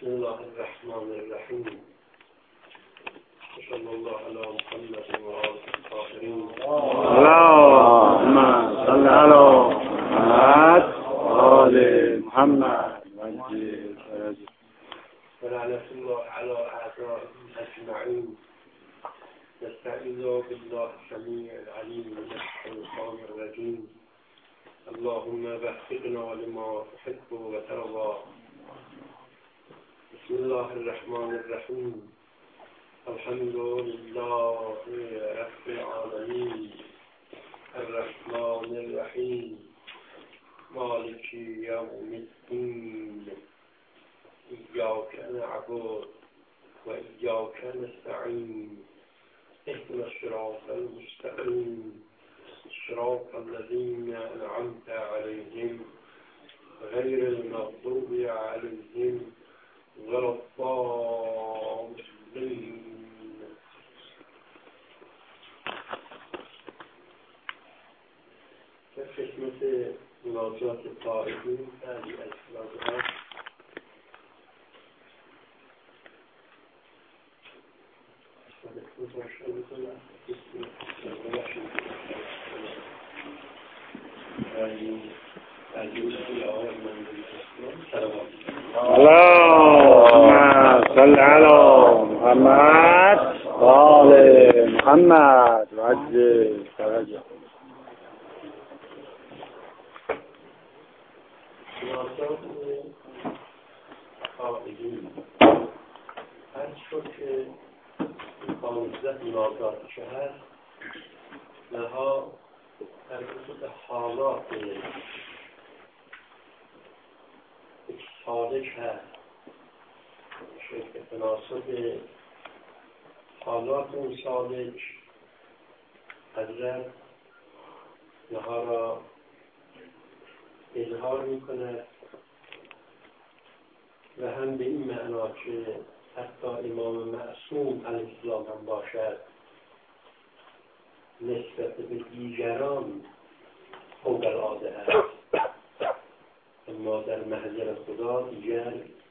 بسم الله الرحمن الرحیم صلی الله علی محمد و آله الطاهرین اللهم صل علی محمد و آل محمد ولعنة الله على أعدائهم أجمعين. نستعيذ بالله السميع العليم من الشيطان الرجيم. اللهم وفقنا لما تحب وترضى. بسم الله الرحمن الرحيم. الحمد لله رب العالمين الرحمن الرحيم مالك يوم الدين إياك نعبد وإياك نستعين اهدنا الصراط المستقيم صراط الذين أنعمت عليهم غير المغضوب عليهم ولا الضالين. در خدمت مناجات طائفین هذه الفلازمات اللهم صل على محمد و آل محمد و عجل فرجه. مناجات طائفین هر شد که 15 مناجات که هست نها در خصوص حالات سالک هست که تناسب حالات اون سالک حضرت نها را اظهار می کند و هم به این معنا که حتی امام معصوم علیه السلام هم باشد نسبت به دیگران فوق العاده است، اما در محضر خدا دیگر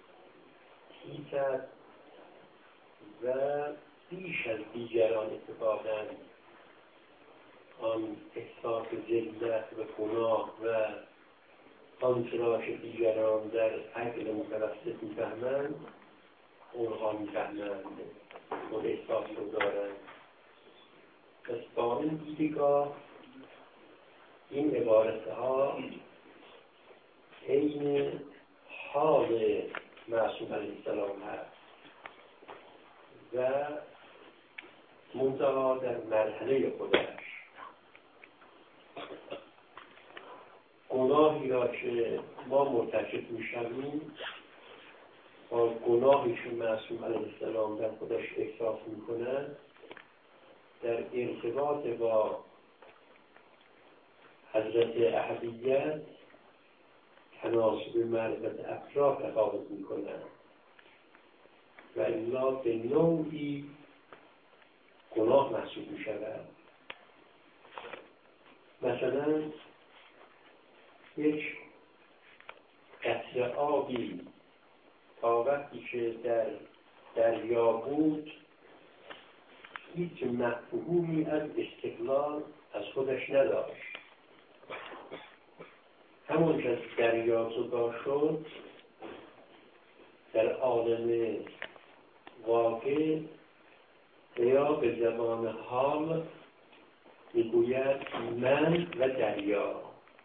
هیچت و بیش از دیگران اتفاقاً آن احساس ذلت و گناه و آنچنان که دیگران در عقل متوسط میفهمند اونها میفهمند، اون احساس رو دارند. پس با این دیدگاه این عبارتها عین حال معصوم علیه السلام هست و منتها در مرحله خودش گناهی را که ما مرتکب میشویم با گناهی که معصوم علیه السلام در خودش احساس میکنند در ارتباط با حضرت احدیت تناسب معرفت افراد تفاوت میکنند و الا به نوعی گناه محسوب میشود. مثلا یک قطره آبی تا وقتی که در دریا بود هیچ مفهومی از استقلال از خودش نداشت. همون که از دریا جدا شد در عالم واقع یا به زبان حال میگوید من و دریا.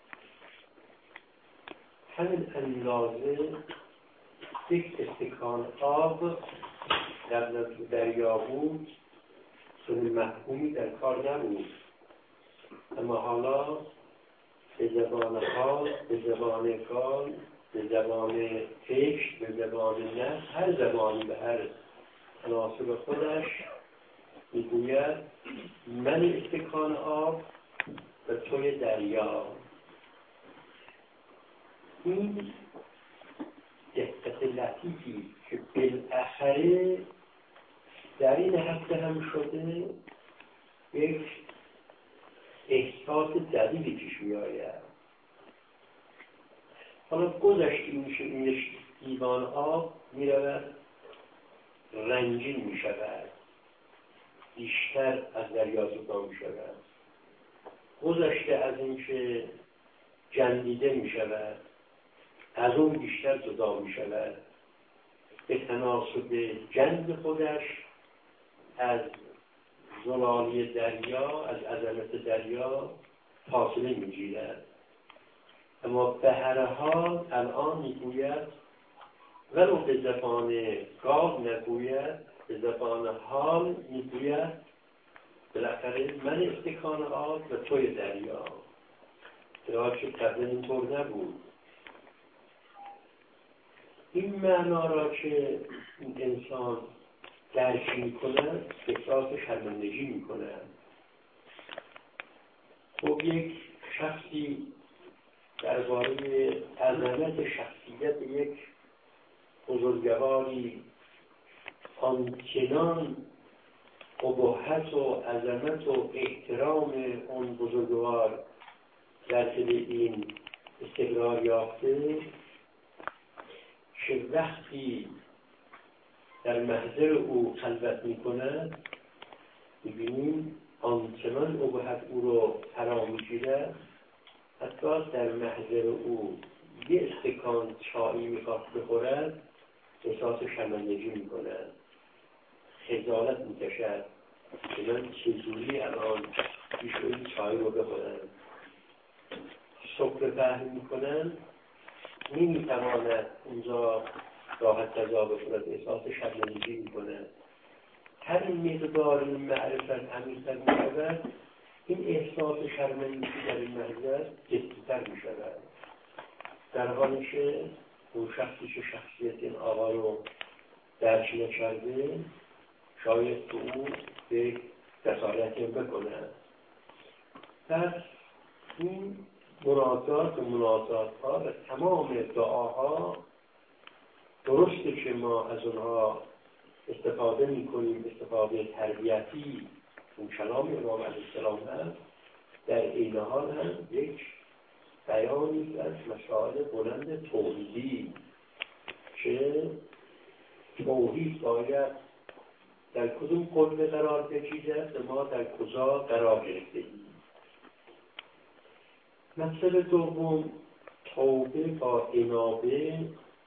همین اندازه یک استکان آب در دریا بود چون مفهومی در کار نبود، اما حالا به زبان حال، به زبان کار، به زبان فکر، به زبان نفس، هر زبانی به هر تناسب خودش میگوید من استکان آب و توی دریا. این دقت لطیفی که بالاخره در این هفته هم شده یک احساس جدیدی پیش می آید. حالا گذشتیم میشه این لیوان آب می رود رنجین می شود، بیشتر از دریا جدا می شود، گذشته از این که جندیده می شود از اون بیشتر جدا می شود، به تناسب جند خودش از زلالی دریا، از عظمت دریا فاصله می گیرد. اما به هر حال الان می گوید ولو به زبان گاو نگوید، به زبان حال می گوید بالاخره من استکان آب و توی دریا. درست که قبل اینطور نبود. این معنا را که این انسان درک می کند احساس شرمندگی می کند. خب یک شخصی درباره عظمت شخصیت یک بزرگواری آنچنان ابهت و عظمت و احترام اون بزرگوار در دل این استقرار یافته که وقتی در محضر او خلوت می کند ببینیم آنچنان ابهت او رو فرا می گیرد حتی در محضر او یه استکان چایی میخواد بخورد احساس شرمندگی می کند، خجالت می کشد که من چجوری الان پیش این چای رو بخورم. سفره پهن می کنند نمی تواند اونجا راحت غذا بخورد، احساس شرمندگی می کند. هر مقدار این معرفت عمیق‌تر می شود این احساس شرمندگی در این محضر جدی‌تر می شود، در حالی که اون شخصی که شخصیت این آقا رو درک نکرده شاید تو اون به جسارتی بکنه. پس این مناجات ها و تمام دعاها درسته که ما از اونها استفاده می کنیم، استفاده تربیتی اون کلام امام علیه السلام هست، در این حال هم یک بیانی از مسائل بلند توحیدی که توحید باید در کدوم قطبه قرار بگیرد و ما در کجا قرار گرفته‌ایم. مسئله دوم توبه با انابه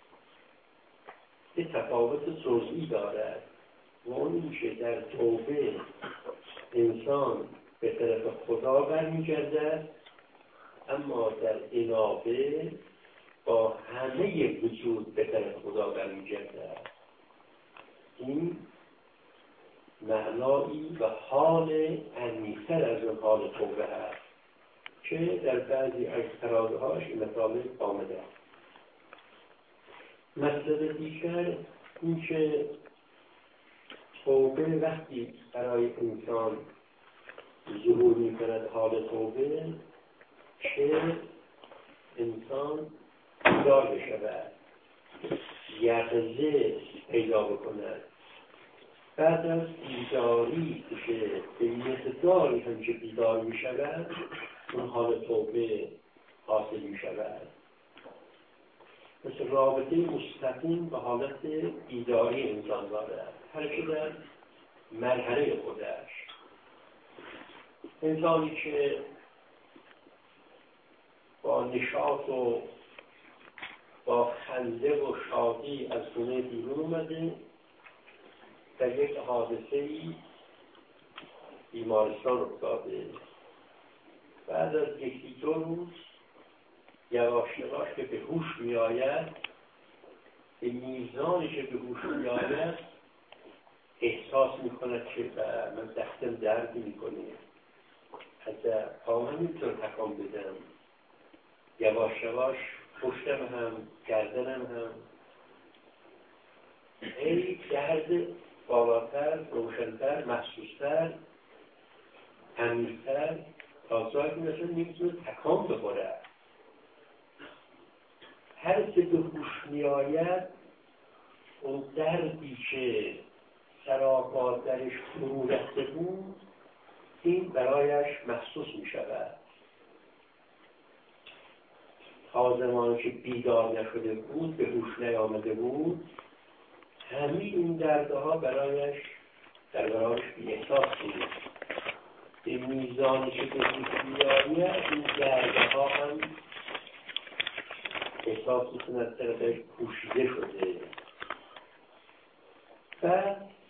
یه تفاوت جزئی دارد و اون این که در توبه انسان به طرف خدا برمیگردد، اما در انابه با همه وجود به طرف خدا برمیگردد. این معنایی و حال عمیق‌تر از اون حال توبه هست که در بعضی از ترازه‌هاش این مطالب آمده است. مسئله دیگر این که توبه وقتی برای انسان ظهور می‌کند حال توبه که انسان بیدار بشود، یقظه پیدا بکند. بعد از بیداری که به مقداری هم که بیدار می‌شود اون حال توبه حاصل می‌شود. مثل رابطه مستقیم به حالت بیداری انسان دارد، هر که در مرحله خودش. انسانی که با نشاط و با خنده و شادی از خونه بیرون اومده، در یک حادثه‌ای بیمارستان افتاده، بعد از یکی دو روز یواش یواش که به هوش می آید، به میزانی که به هوش می آید احساس می کند که من دستم درد می کنه، حتی پاهم نمیتونم تکان بدم، یواش یواش پشتم هم گردنم هم خیلی درد بالاتر، روشنتر، محسوستر، عمیق‌تر تا جایی که مثلا نمیتونه تکان بخوره. هر که به هوش می آید اون دردی که سراپا درش فرو رفته بود این برایش محسوس می شود. تا زمانی که بیدار نشده بود، به هوش نیامده بود، همین این دردها برایش در برایش بی احساس بود. به میزانی که به بیایه این دردها هم احساس میکند طرفش پوشیده شده و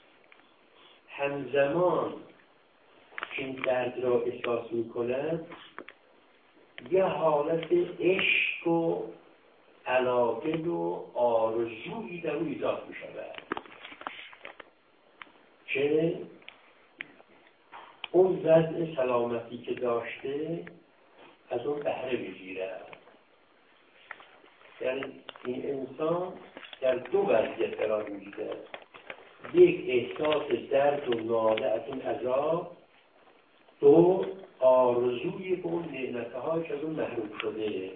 همزمان که این درد را احساس میکند یه حالت عشق و علاقه و آرزویی در او ایجاد میشود که اون وضع سلامتی که داشته از اون بهره بگیرد. یعنی این انسان در دو وضعیت قرار میگیره، یک احساس درد و ناله از این عذاب، دو آرزوی به اون نعمت‌هایی که از اون محروم شده.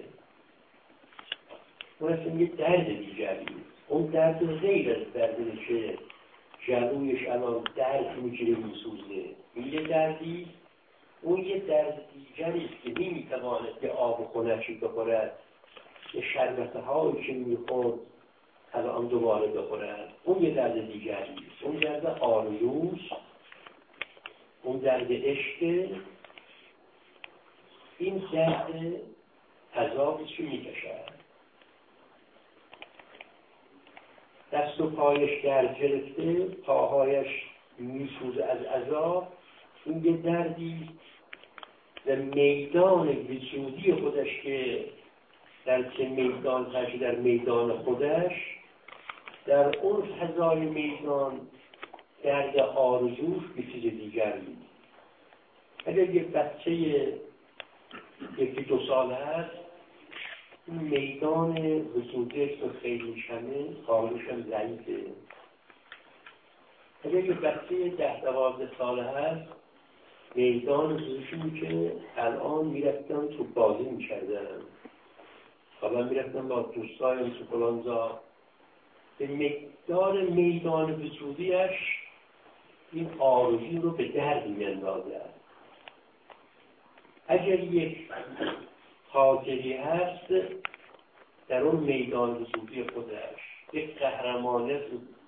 اون اصلا یه درد دیگری، اون درد غیر از دردی که جلویش الان درد میگیره میسوزه، این یه دردی، اون یه درد دیگری است که نمیتواند که آب خونه‌شی بخورد، یه شربت‌هایی که میخورد الان دوباره بخورد، اون یه درد دیگری است. اون درد آرزوست، اون درد عشق، این درد عذابی که میکشد. دست و پایش درد گرفته، پاهایش میسوزه از عذاب، این یه دردی در میدان وجودی خودش که در چه میدان هست، در میدان خودش، در اون فضای میدان درد آرزوش به چیز دیگری. اگر یک بچه یکی 2 سال هست، این میدان وجودش رو خیلی شمه، خارجش هم ضعیفه. اگر یک بچه 10-12 سال هست، میدان وجودشون که الان میرفتن تو بازی میکردن، حالا میرفتن با دوستایم تو فلانجا، به مقدار میدان وجودیش این آرزو رو به درد میاندازد. اگر یک خاطری هست در اون میدان وجودی خودش، یک قهرمانه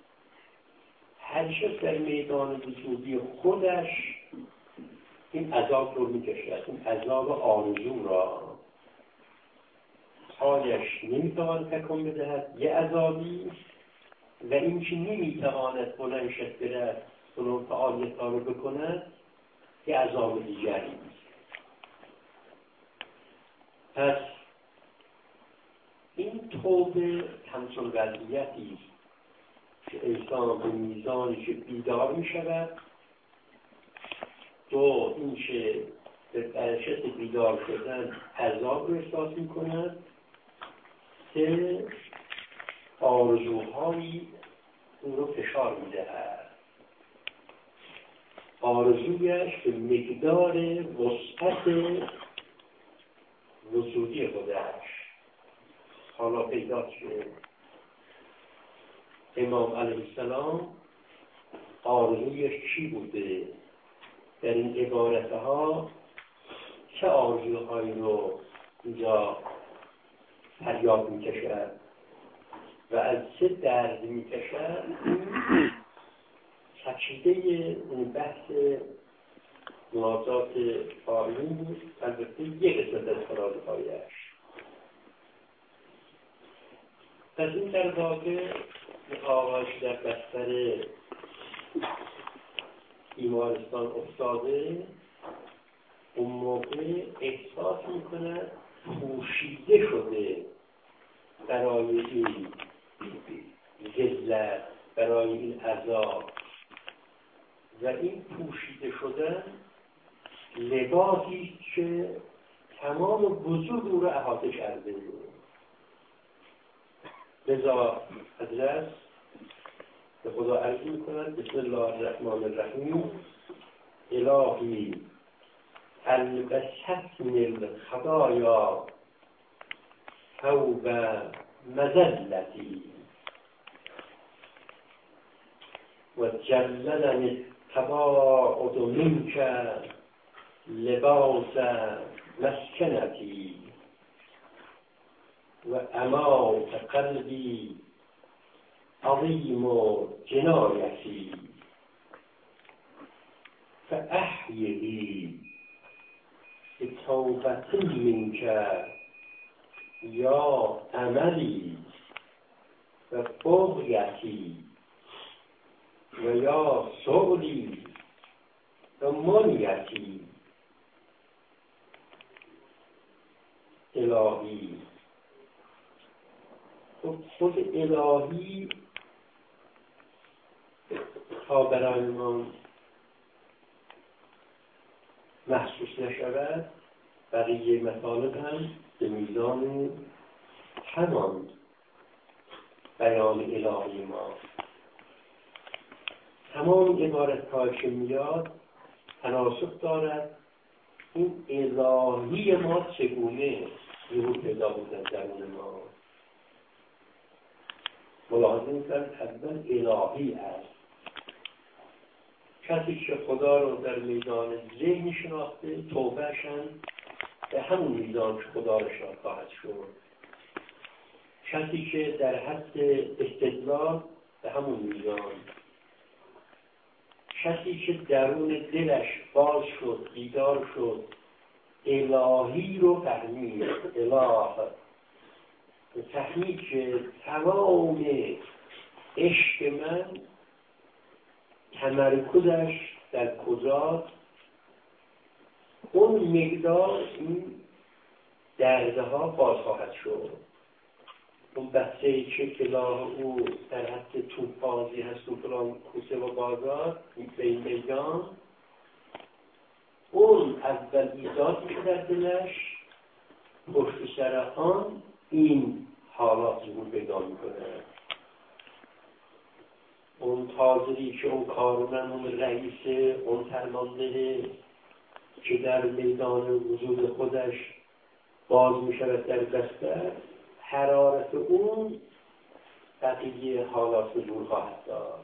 هر شخص در میدان وجودی خودش این عذاب رو میکشد، این عذاب آرزو را حالش نمیتواند تکان بدهد، یه عذابی، و این که نمیتواند بلند شد برد اون فعالیت ها رو بکند، یه عذاب دیگری. پس این توبه همچون وضعیتی که انسان به میزانی که بیدار می شود، دو این که به برشت بیدار شدن عذاب رو احساس می کند، سه آرزوهایی اون رو فشار می دهد. آرزویش به مقدار وسعت وجودی خودش. حالا پیدا شد امام علیه السلام آرزویش چی بوده؟ در این عبارتها چه آرزوهایی رو اینجا فریاد میکشد و از چه درد میکشد؟ چکیده این بحث مناجات آیین بود، البته یک قسمت از فرازهایش. از این در واقع آقایش در بستر بیمارستان افتاده، اون موقع احساس میکند پوشیده شده برای این ذلت، برای این عذاب، و این پوشیده شدن لباسی که تمام وجود او را احاطه کرده. لذا حضرت به خدا عرض می‌کند بسم الله الرحمن الرحیم الهی البستنی الخطایا ثوب مذلتی و جللنی التباعد منک لباس مسکنتی و امات قلبی عظیم جنایتی فأحیهی بتوبة منک یا عملی و بغیتی و یا سؤلی و منیتی. الهی، خود الهی تا برای ما محسوس نشود، بقیه مطالب هم به میزان همان بیان الهی ما. تمام عبارت هایی که میاد تناسب دارد این الهی ما چگونه ظهور پیدا بودن درون ما. ملاحظه میکنم حتما الهی است. کسی که خدا رو در میدان ذهن شناخته، توبهشن به همون میزان که خدا رو شناخت خواهد شد. کسی که در حد استدلال به همون میزان. کسی که درون دلش باز شد، بیدار شد، الهی رو فهمید، اله فهمید که تمام عشق من تمرکزش در کجاست، اون مقدار این دردها باز خواهد شد. اون بچه‌ای که کلاه او در حد توپ‌بازی هست و فلان کوسه و بازار به این میدان، اون اول ایجاد میشه در دلش، پشت سر آن این حالات ظهور پیدا میکنه. اون تاجری که اون کارمند، اون رئیس، اون فرمانده که در میدان وجود خودش باز میشود در دفتر، حرارت اون بقیه حالات ظهور خواهد داد.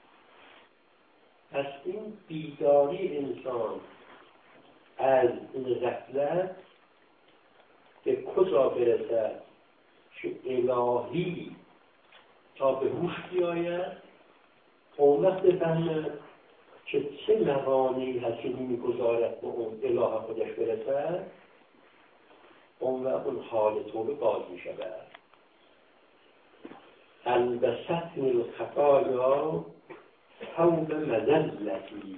پس این بیداری انسان از این غفلت به کجا برسد که الهی تا به هوش بیاید، اون وقت بفهمد که چه موانعی هست که نمیگذارد به اون اله خودش برسد، اون وقت اون حال توبه باز می شود. البستن الخطایا ثوب مذلتی.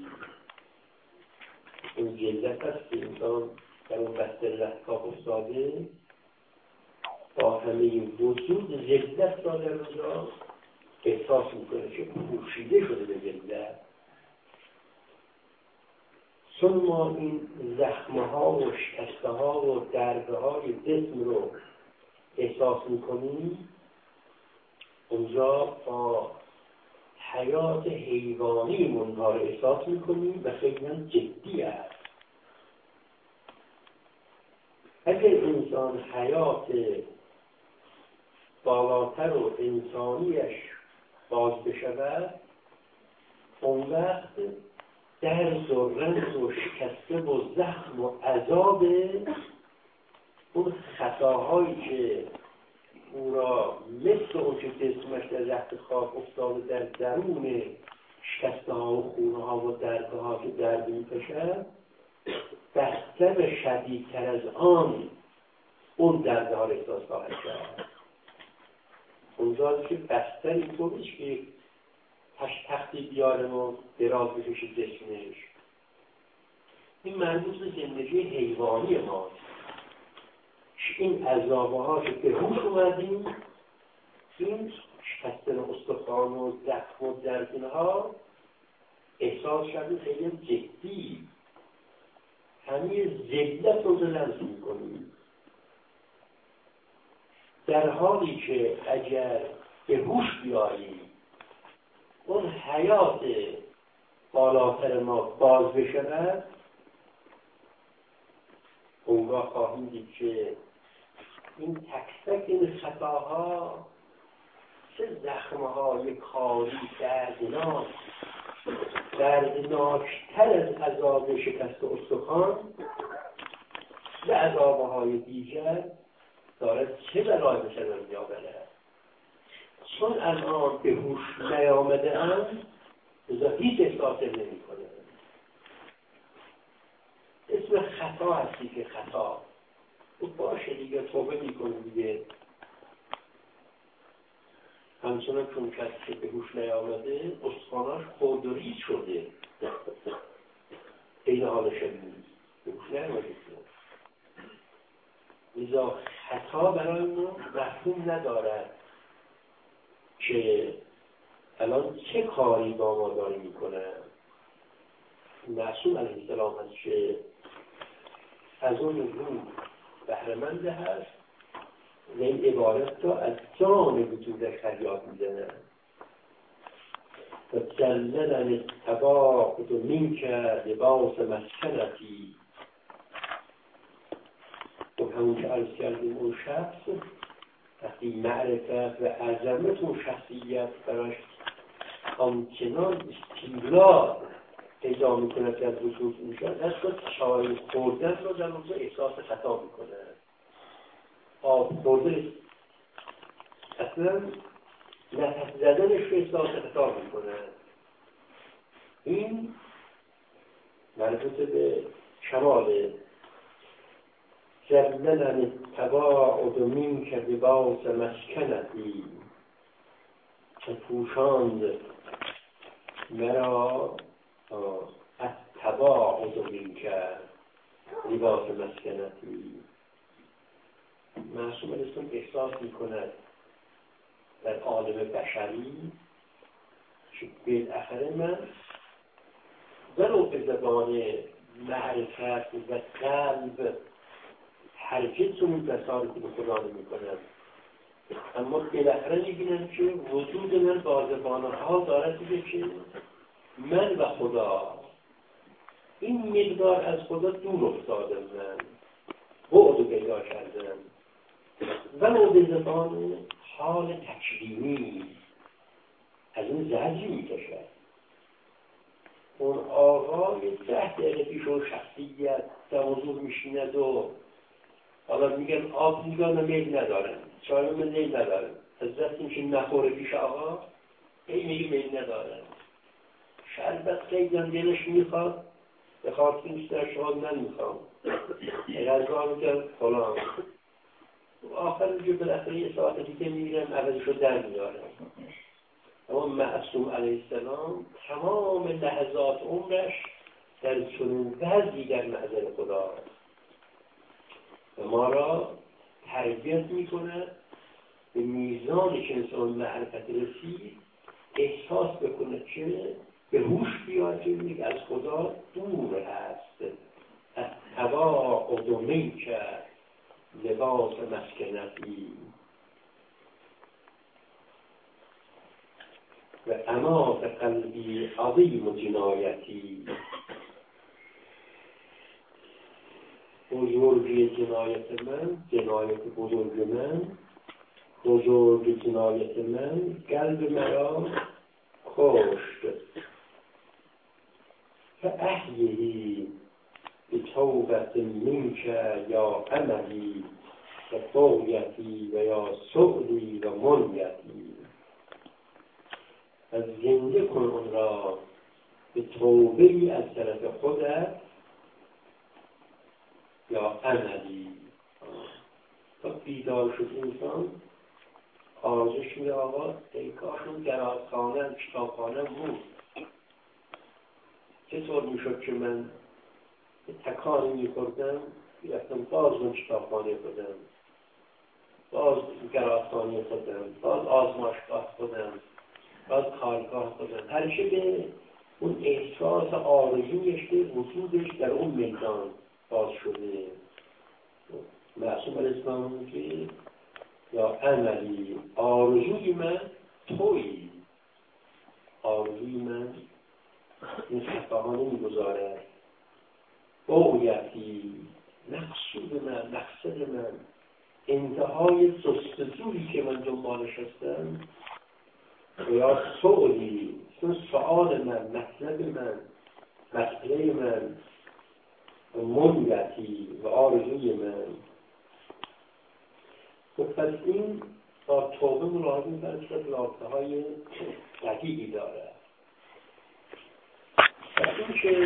این جلت هست که انسان در اون بستر رهکاه افتاده، با همه وجود ذلت را در اونجا احساس میکنه که پوشیده شده به ذلت. چون ما این زخمها و شکستها و دردهای جسم رو احساس میکنیم، اونجا با حیات حیوانی اونها رو احساس میکنیم و خیلی هم جدی است. اگر انسان حیات بالاتر و انسانیش باز بشود، اون وقت درد و رنج و شکسته و زخم و عذاب اون خطاهایی که او را مثل اون که جسمش در رخت خاک افتاده در درون شکسته ها و خونه ها و درده ها که درد میکشد، بستر و شدیدتر از آن اون درده ها را احساس خواهد کرد. اونجا که بستر اینطور نیست که تختی بیارم و دراز بکشه جسمش. این مربوط به زندگی حیوانی ماست. این عذابه ها که به هوش اومدیم، این شکستن استخوان و زخم و دردین ها احساس شده خیلی جدی، همه ذلت رو لمس میکنیم. در حالی که اگر به هوش بیاییم، اون حیات بالاتر ما باز بشود، اونگاه خواهیم دید که این تک تک این خطاها چه زخمهای کاری دردناکتر از عذاب شکست استخوان و عذابهای دیگر دارد چه بلای به سر میآورد. چون الان به هوش نیامده ام لذا هیچ احساس نمی کنه. اسم خطا هستی که خطا تو باشه دیگه، توبه میکنه دیگه. همچنان چون کسی که به هوش نیامده استخواناش خرد و ریز شده این حال شدید به هوش نیامده. لذا خطا برای ما مفهوم ندارد که الان چه کاری با ما داری میکنه. معصوم علیه السلام هست که از اون روح بهره‌مند هست و این عبارت را از جان وجودش فریاد میزنه و جلدن التباعد منک لباس مسکنتی. و همون که عرض کردیم اون شخص وقتی معرفت و عظمت اون شخصیت براش همچنان استیلا پیدا میکنه که از وجود میشن، دست چای خوردن رو در اونجا احساس خطا میکنه. آب خورده اصلا نفس زدنش رو احساس خطا میکنه. این مربوط به کمال جلدن التباعد منک لباس مسکنتی، که پوشاند مرا التباعد منک لباس مسکنتی. معصوم الاسلام احساس میکند در عالم بشری که بالاخره من ولو به زبان معرفت و قلب هرگز اون بسارتی به خدا نمی کنم، اما بالاخره میبینم که وجود من با زبانها دارد دیگه که من و خدا این مقدار از خدا دور افتادم، من بعد پیدا کردم ولو به زبان حال تکلیمی از این زجی میکشد. اون آقا یه 10 دقیقه پیش اون شخصیت در حضور میشیند و حالا میگن آب میگن میل ندارن، چای من میل ندارن، از دست این که نخوره پیش آقا این میگه میل ندارن. شربت خیلی هم دلش میخواد به خاطر نیستر شما من میخوام غذا میگن فلان. آخر اینجا بالاخره یه ساعت دیگه میگیرم عوضش رو در میارم. اما معصوم علیه السلام تمام لحظات عمرش در چنین وضعی در محضر خدا و ما را تربیت میکنه به میزانی که انسان معرفت رسید احساس بکنه که به هوش بیاد که از خدا دور هست. التباعد منک لباس مسکنتی و امات قلبی عظیم جنایتی. بزرگی جنایت من، جنایت بزرگ من، بزرگ جنایت من قلب مرا کشت. فاحیه بتوبت منک یا عملی و طغیتی و یا سؤلی و منیتی. از زنده کن اون را به توبه‌ای از طرف خودت یا عملی. تا بیدار شد انسان آرزوش میره آقا ای کاش اون درازخانه کتابخانه بود، چطور میشد که من تکانی میخوردم بیرفتم باز اون کتابخانه خودم، باز درازخانه خودم، باز آزمایشگاه خودم، باز کارگاه خودم، هرچه به اون احساس آرزویش که وجودش در اون میدان باز شده. معصوم علیه السلام که یا عملی آرزوی من تویی، آرزوی من این خطاها نمیگذاره. بغیتی مقصود من، مقصد من، انتهای جستجویی که من دنبالش هستم یا سؤالی، سؤال من، مطلب من، مسئله من، منیتی و آرزوی من. و پس این با توبه ملاحظه می‌کنید که رابطه‌های قوی داره. و این که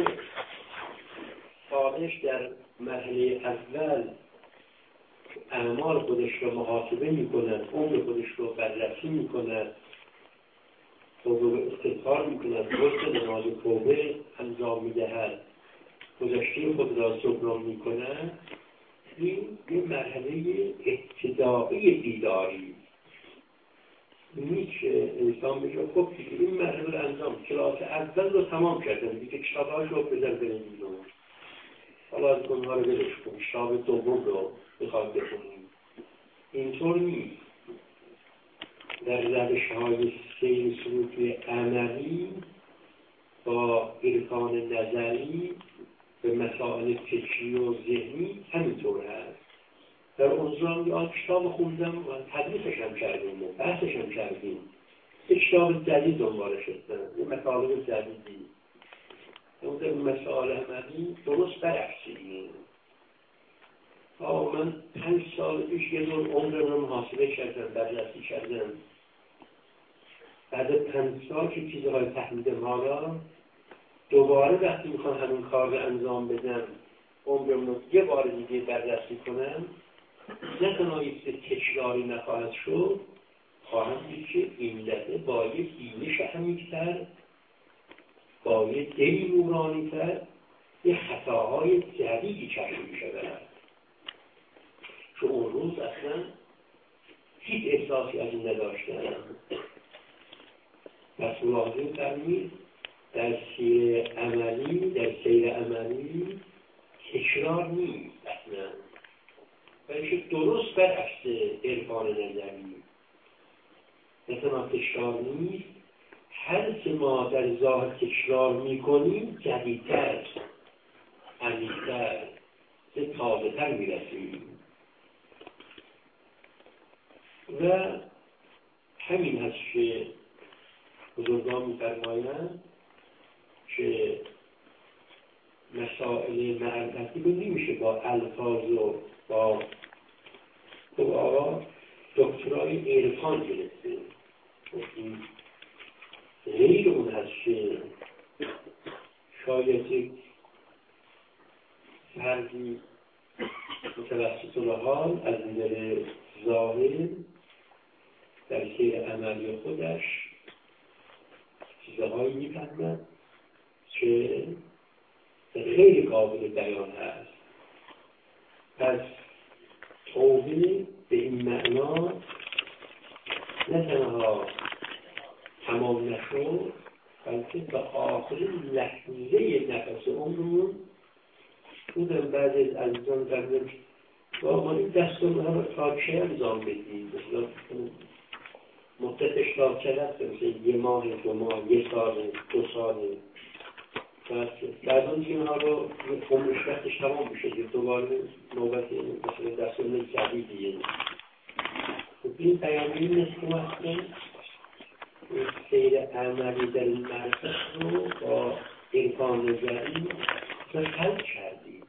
خارج در مرحله اول اعمال خودش رو محاسبه می‌کند، عمر خودش رو بررسی می‌کند، توبه استغفار می‌کند، غسل نماز توبه انجام می‌دهد، گذشته خود را جبران می‌کند، این یه مرحله ابتدایی بیداری نیست که انسان بگه خب دیگه این مرحله رو انجام کلاس اول رو تمام کردم دیگه کتاب‌هاش رو بزن بنویسم حالا از اونها رو برش کنیم کتاب دوم رو بخواد بخونیم. اینطور نیست. در روش‌های سیر سلوکی عملی با عرفان نظری به مسائل فکری و ذهنی همینطور هست. در اونجا آن کتاب خوندم و تدریسش هم کردیم و بحثش هم کردیم. یک کتاب جدید دنبالش شدن، یه مطالب جدیدی. اون در مسائل عملی درست برعکسیم. من 5 سال پیش یه دور عمر رو محاسبه کردم، بررسی کردم. بعد 5 سال که چیزهای فهمیدم حالا دوباره وقتی میخوام همین کار رو انجام بدم عمرم رو یه بار دیگه بررسی کنم نه تنها یک تکراری نخواهد شد، خواهم دید که این دفعه با یک بینش عمیق‌تر، با یک دلی نورانی‌تر یه خطاهای جدیدی کشف می‌شود. چون اون روز اصلا هیچ احساسی از این نداشتم. پس ملاحظه فرمید در سیر عملی تکرار نیست اصلا، بلکه درست برعکس عرفان نظری. مثلا تکرار نیست، هر چه ما در ظاهر تکرار میکنیم جدیدتر، عمیق‌تر، تازه‌تر میرسیم. و همین هست که بزرگان می‌فرمایند که مسائل معرفتی رو نمیشه با الفاظ و با دکترای عرفان گرفته. غیر اون هست که شاید یک فردی متوسط الحال از نظر ظاهر در سیر عملی خودش چیزهایی می‌فهمد که خیلی قابل بیان هست. پس توبه به این معنا نه تنها تمام نشد بلکه به آخر لحظه نفس عمرمون بودم بعد از عزیزان کردم با ما این دستمون ها رو تا چه انجام بدیم، مثلا مدت اشتراک کرد مثل 1 ماه 2 ماه 1 سال 2 سال بعد اون اینها رو عمرش وقتش تمام میشه دوباره نوبت مثل دستمون جدیدیه. این پیامی مثل وقتی سیر عملی در این مرسخ رو با عرفان نظری حل کردیم.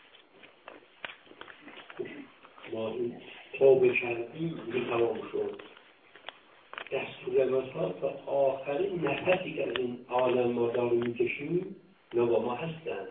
ما این توبه کردیم تمام شد. دستورالعمل‌ها تا آخرین نفسی که از این عالم ما داریم میکشیم یا با ما هستن.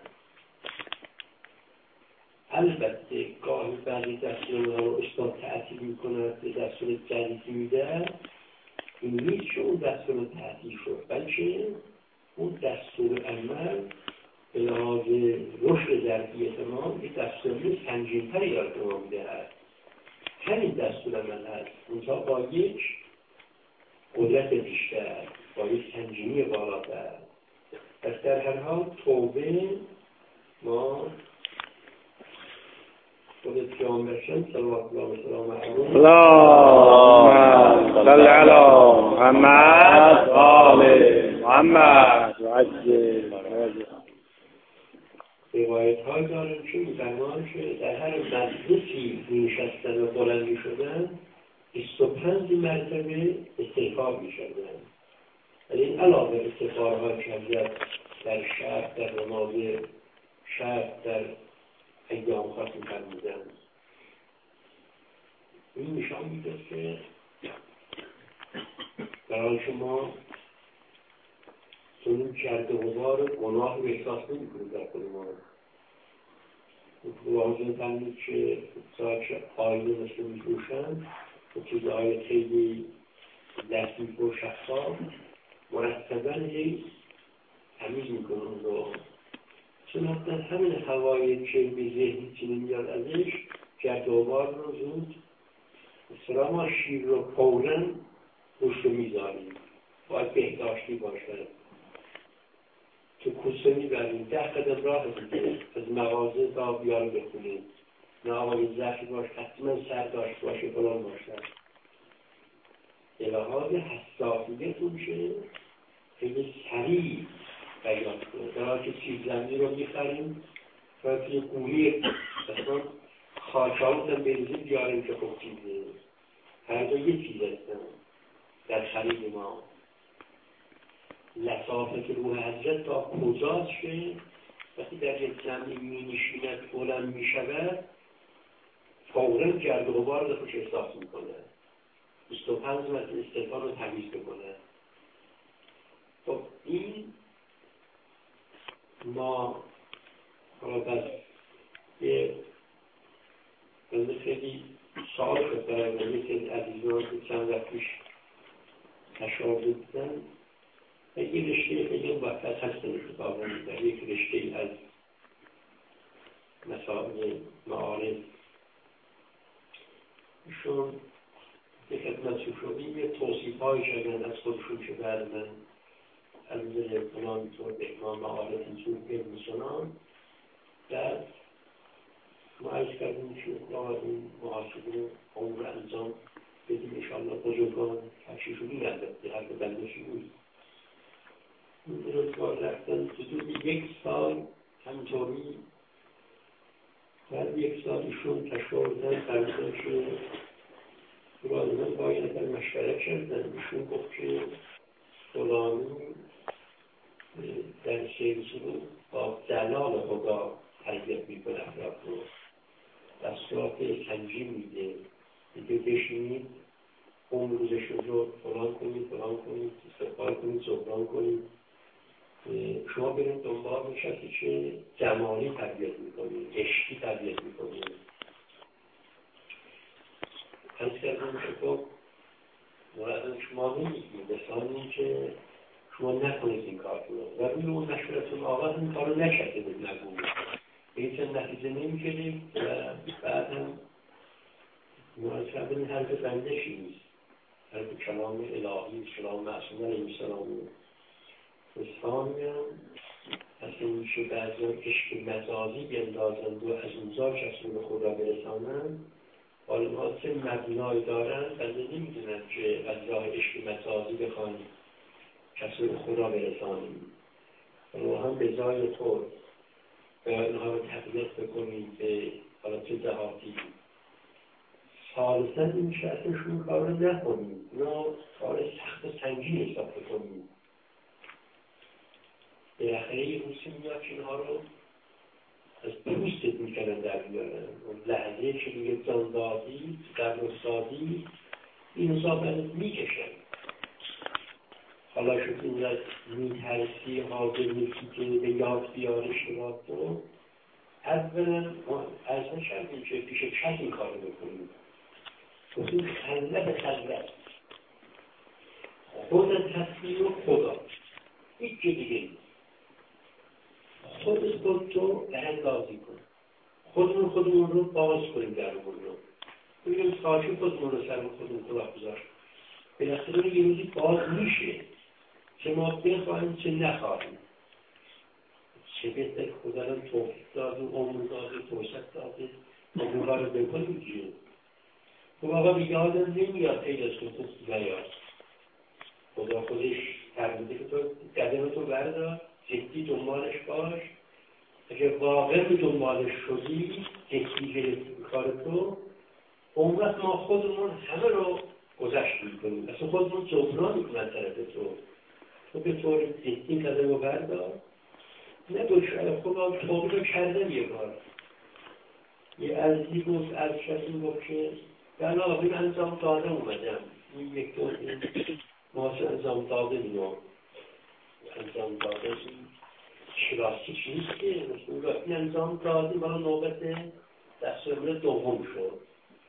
البته گاهی بعضی دستورالعمل‌ها رو استاد تعطیل میکند به دستور جدیدی میده، این نیست که اون دستور تعطیل شد، بلکه اون دستور عمل به لحاظ رشد ظرفیت ما یک دستور سنگین‌تری یاد ما میدهد. همین دستور عمل هست اونجا با یک قدرت بیشتر، با یک سنجینی بالاتر. پس در هر حال توبه ما خود پیامبرشن صلوات الله و سلام علیه اللهم صل علی محمد و آل محمد و عجل روایت های داریم که می‌فرمایند که در هر مجلسی نشستن و بلند شدن 25 مرتبه استغفار می‌شدند. ولی این علاوه استغفارها که حضرت در شب، در نماز شب، در ایام خاص می‌فرمودند. این نشان می‌دهد که برای شما اون گرد و غبار گناه رو احساس نمی‌کنید در خود ما. واضح فهمید که ساعت آینه مثل می‌فروشن و چیزهای خیلی لطیف و شفاف مرتباً هی تمیز می‌کنه اون رو. چون اصلا همین هوای چرمی ذهنی که نمیاد ازش گرد و غبار رو زود مثلا ما شیر رو فوراً روش رو می‌ذاریم. باید بهداشتی باشه. تو کوسه میبریم 10 قدم راه دیگه از مغازه تا بیارو بخونیم نه آقای زخی باش حتما سر داشت باشه فلان باشه به لحاظ حساسیت میشه خیلی سریع بیان کنه در حال که چیز زمینی رو میخریم و توی قولی اصلا خاکاوت هم بنزین بیاریم که خوب چیزه هر دو یه چیز هستن در خرید ما لطافت روح حضرت تا کجاست که وقتی در یک زمین می نشیند بلند می شود فوراً گرد و غبار رو خوش احساس می کنه 25 متر استفان رو تمیز بکنه. خب این ما بس یه بنده خیلی سال شده و یکی عزیزان که چند وقت پیش تشاهده بودن یک رشته خیلی موفق هستن کتابان در یک رشته از مسائل معارف ایشون یک خدمتشون شدیم یه توصیف های شدن از خودشون که بعد من از نظر فلان طور به امام معارف اینطور به مسلمان در ما عرض کردیم که این محاسبه رو عمر انجام بدیم انشاءالله بزرگان تشریف رو میرن به حرف بندشی بود این روزگار رفتن حدود 1 سال همطوری بعد 1 سال ایشون تشاوردن فرمودن که برای من با یه نفر مشورت کردن ایشون گفت که فلانی در سیرسون با دلال خدا تربیت میکنه افراد رو دستورات سنجی میده دیگه بشینید اون روزشون رو فلان کنید استقبال کنید صبران کنید شما برید دنبال میشدی که جمالی تربیت میکنید عشقی تربیت میکنید از کردیم که خب مورد شما نمیگید مثلا این که شما نکنید این کار رو و روی اون مشورتون آقا این کار رو نکرده بود نگوید به این چند نتیجه نمیگیرید و بعد هم مورد کردن حرف بندشی نیست حرف کلام الهی سلام معصوم علیه السلام اسلام از این میشه بعضی عشق مجازی بیندازند و از اونجا کسی به خدا برسانند حالا ما چه مبنای دارند بنده نمیدونم که از راه عشق مجازی بخوان کسی به خدا برسانیم و هم به جای خود باید اینها رو تقویت بکنیم به حالا چه جهاتی ثالثاً این شرطشون کار رو نکنیم یا کار سخت و سنگین حساب بکنیم بالاخره یه روزی میاد که اینها رو از دوستت میکنن در بیارن و لحظه که دیگه جاندازی در رفتادی این حساب میکشن حالا شد این از میترسی حاضر نیستی که به یاد بیارش را تو اولا از نشردیم که پیش کس این کار رو بکنیم خصوص خلق به خلق خود تصمیم و خدا هیچ دیگه نیست خود تو براندازی کن خودمون رو باز کنیم در رو بگیم ساعتی خودمون رو سر خودمون خدا گذاشت بالاخره یه روزی باز میشه چه ما بخواهیم چه نخواهیم چه بهتر خدا رو توفیق داده عمر داده توسط داده ما رو بکنیم جیو خب آقا دیگه آدم نمیاد خیلی از خودت نیاد خدا خودش ترمیده که تو قدم تو بردار جدی دنبالش باش اگه واقع دنبالش شدی جدی گرفتی کار تو اون وقت ما خودمون همه رو گذشت میکنیم اصلا خودمون جبران میکنن طرف تو به طور جدی قدم رو بردار نه دوشای خدا توبه رو کردن یه بار یه عزیزی گفت از کسی گفت که در نابین انجام داده اومدم این یک دور این ماسه انجام داده اینو انجام داده شراستی چیست که این انجام داده برا نوبت دستورمون دوم شد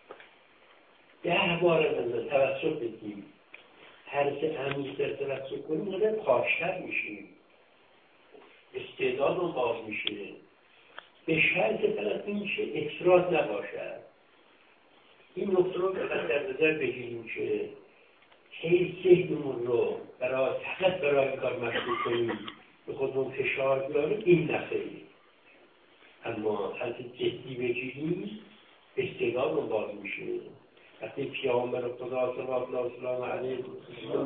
10 بار از توسط بدیم هر سه عمیق‌تر توسط کنیم مدر پاشتر میشیم استعداد رو باز میشه به شرط فقط این چه افراد نباشد این نکته رو فقط در نظر بگیریم که هی ذهنمون رو فقط برای کار مشغول کنیم به خودمون فشار بیاریم این نخیلی اما حالت جدی بگیریم استعداد رو باز میشه وقتی پیامبر خدا صلی الله علیه و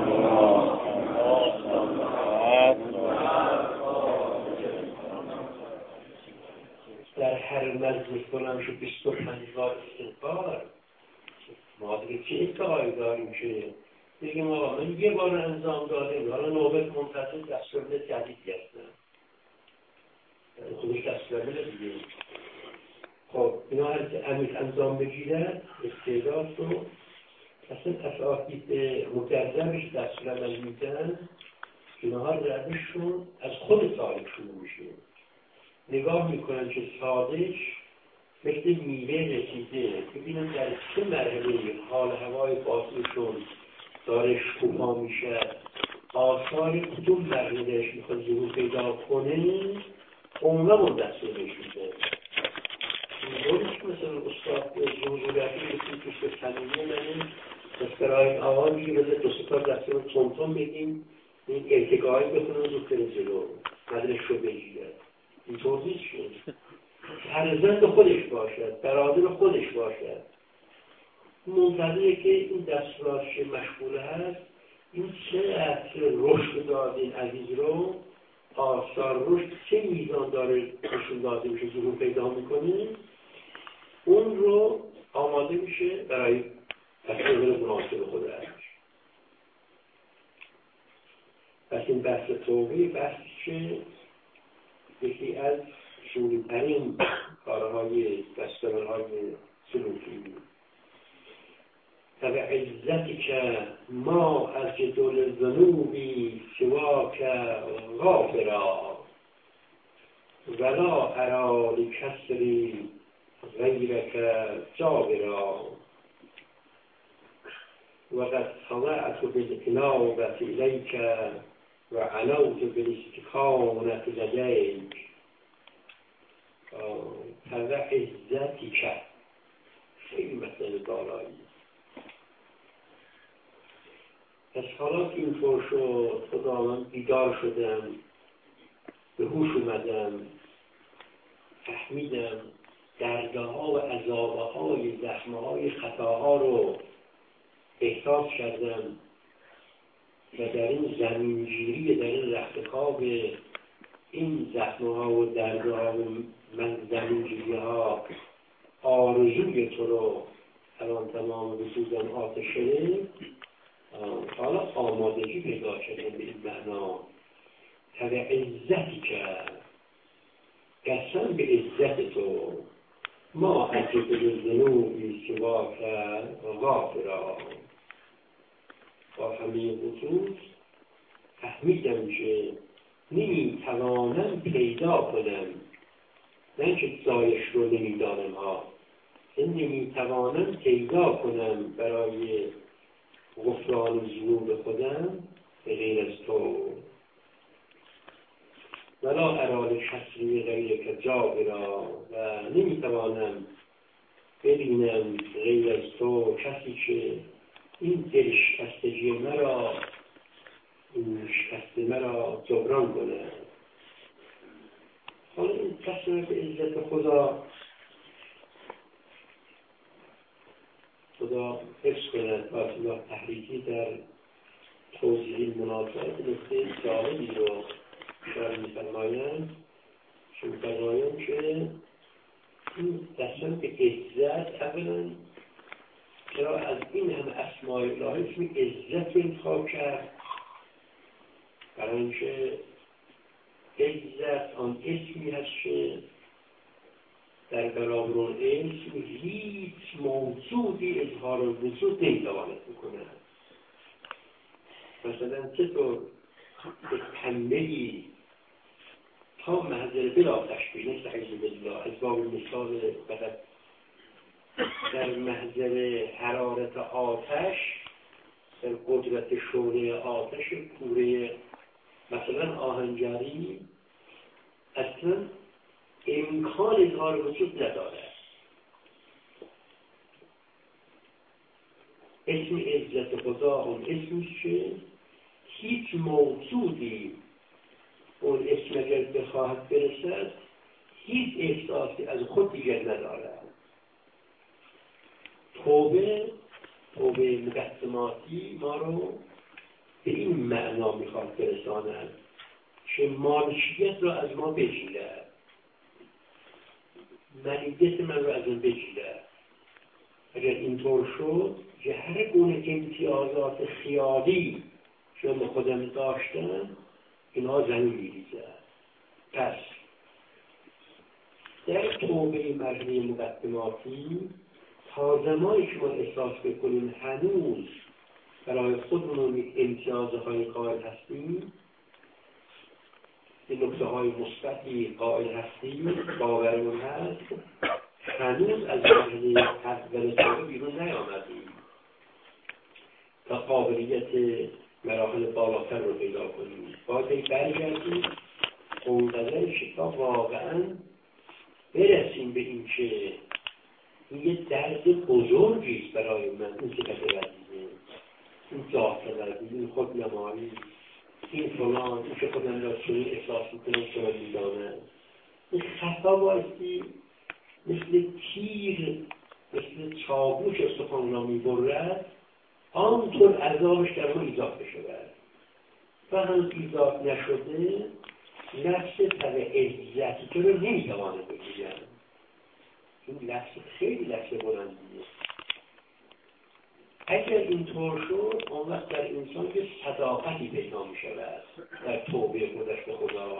در هر مجلس کنم شد 25 بار استغفار ما دیگه چه ادعایی داریم که بگیم آقا من یه بار انجام دادیم حالا نوبت منتظر دستورالعمل جدیدی هستم خودش دستورالعمل دیگه خب اینا هر که عمیق انجام بگیرد استعداد رو اصلا اساتید مجربش دستورالعمل میدن اینها روششون از خود سالک شروع میشه نگاه میکنن که سادش مثل میوه رسیده ببینن در چه مرحله حال هوای باطنشون داره شکوفا میشه آثار کدوم مرحلهش میخواد ظهور پیدا کنه اونها دستورش میده اینطوریش که مثلا استاد جمهوریتی بسید توش به صمیمی منیم دستگرهای آقا میگه بذار دو ستا دستور تونتون بگیم این ارتقاهی بکنه رو کنه جلو مدرش رو بگیره اینطور نیست شد فرزند خودش باشد برادر خودش باشد منتظره که این دستوراتش مشغوله هست این چه رشد داده این عزیز رو آثار رشد چه میزان داره نشون داده میشه ظهور پیدا میکنه اون رو آماده میشه برای دستور مناسب خود هست پس این بحث توبه بحثی که یکی از شروع‌ترین کارهای دستورهای سلوکی به عزتی که ما از جدول ذنوبی سوا که غافرا ولا ارا لکسری غیرک جابرا وقد خضعت بالإنابة إليك وعنوت بالاستقامة لديك هذا عزتك خیلی مسئله بالایی پس حالا که اینطور شد خدا من بیدار شدم به هوش اومدم فهمیدم دردها و عذابهای زخمهای خطاها رو احساس کردم و در این زمینگیری در این رختخواب این زخمها و دردها و من زمینگیری ها آرزوی تو رو الان تمام به سوزن آتشه حالا آمادگی پیدا شدن به این معنا تبع عزتی که قسم به عزت تو ما عجب به ذنوبی سوا که غافرا با همه خصوص فهمیدم که نمیتوانم پیدا کنم نه که زایش رو نمیدانم ها نمیتوانم پیدا کنم برای غفران ذنوب خودم به غیر از تو ولا اراد کسری غیر که جابرا و نمیتوانم ببینم غیر از تو کسی که این دلشکستگی مرا این شکست مرا جبران کنه حالا این تصمیمات عزت خدا حفظ کند و خدا تحریکی در توضیح مناسبت نکته جالبی رو اشاره می‌فرمایند که می‌فرمایند که این تصمیم به عزت اولا چرا از این همه اسماء الهی اسم عزت انتخاب کرد برای اینکه عزت آن اسمی هست که در برابر اون اسم هیچ موجودی اظهار وجود نمیتواند بکنه. مثلا چطور به پنبهی تا محضر بلا تشبیه نستعیذ بالله از باب مثال فقط در محضر حرارت آتش، در قدرت شعله آتش کوره مثلا آهنجری اصلا امکان اظهار وجود نداره. اسم عزت خدا اون اسمش که هیچ موجودی اون اسم اگر بخواهد برسد هیچ احساسی از خود دیگر نداره. توبه مقدماتی ما رو به این معنا میخواد برساند که مالکیت رو از ما بگیرد، ملیت من رو از اون بگیرد. اگر اینطور شد که هر گونه امتیازات خیالی که به خودم داشتم اینها زمین میریزد. پس در توبه مرحله مقدماتی تا زمانی که ما احساس بکنیم هنوز برای خودمون امتیازهای قائل هستیم، این نکته های مثبتی قائل هستیم، باورمون هست، هنوز از مرحله اول توبه بیرون نیامدیم تا قابلیت مراحل بالاتر رو پیدا کنیم. باید برگردیم اونقدر تا واقعا برسیم به این که این یه درد بزرگیست برای من، این صفت وزیزه، این جاهلوزی، این خودنمایی، این فلان، این که خودم را چنین احساس میکنم که من میدانم. این خطا بایستی مثل تیر، مثل چاقوش استخوان را میبرد، آنطور عذابش در ما ایجاد بشود و هم ایجاد نشده نفس تر عزتی که رو نمیتوانه بگیرم. این لفظ خیلی لفظ بلندیه. اگر اینطور شد اون وقت در انسان یه صداقتی پیدا می شود در توبه خودش به خدا.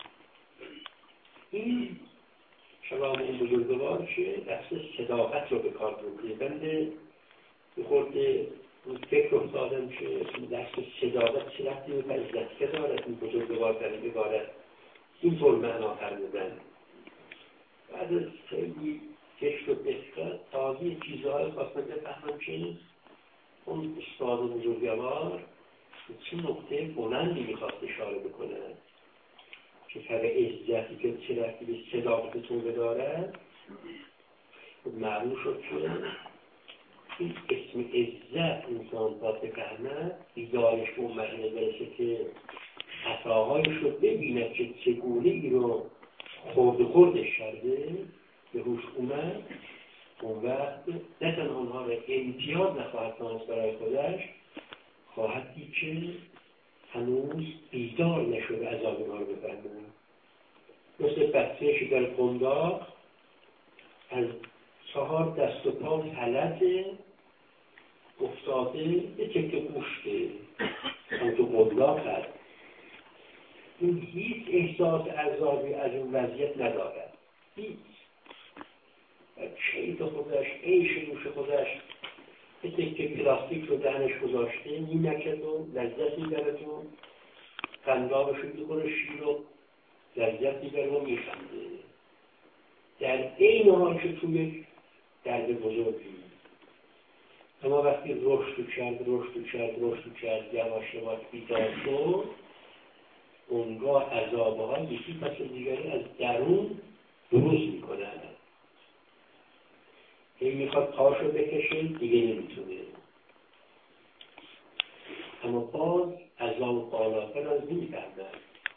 این شباب این بزرگوار که لفظ صداقت رو به کار بردی. بنده بخورده فکر افتادم که این لفظ صداقت چه لفظی به عزت که دارد این بزرگوار در این عبارت اینطور معنا فرمودن. بعد از خیلی کشت و دقت تازه چیزهای خواستم بفهمم که اون استاد بزرگوار چه نقطه بلندی میخواست اشاره بکنه که فرق عزتی که چه رفتی به صداقت توبه دارد. معلوم شد که این اسم عزت انسان باید بفهمد ایدارش به اون مرحله برسه که خطاهایش رو ببیند که چگونه ای رو خوردش کرده به هوش اومد. اون وقت نه تنها آنها را امتیاز نخواهد دانست برای خودش، خواهد دید که هنوز بیدار نشده عذاب اونها رو بفهمه. مثل بچه‌ای که در قنداق از 4 دست و پا غلطه افتاده یه تکه گوشته اون تو قنداق هست. این هیچ احساس عذابی از اون وضعیت ندارد. هیچ. کیف خودش، عیش نوش خودش یه تکه پلاستیک رو دهنش گذاشته می‌نکد و لذت می‌برد و قنداقش رو می‌خوره، شیر رو لذت می‌بره و می‌خنده. در این حال که توی درد بزرگی. اما وقتی رشد کرد یواش یواش بیدار شد، اونگاه عذابها یکی پس دیگری از درون بروز میکنه. این میخواد پاشو بکشه دیگه نمیتونه. اما باز عذاب بالاتر از نمیفهمه.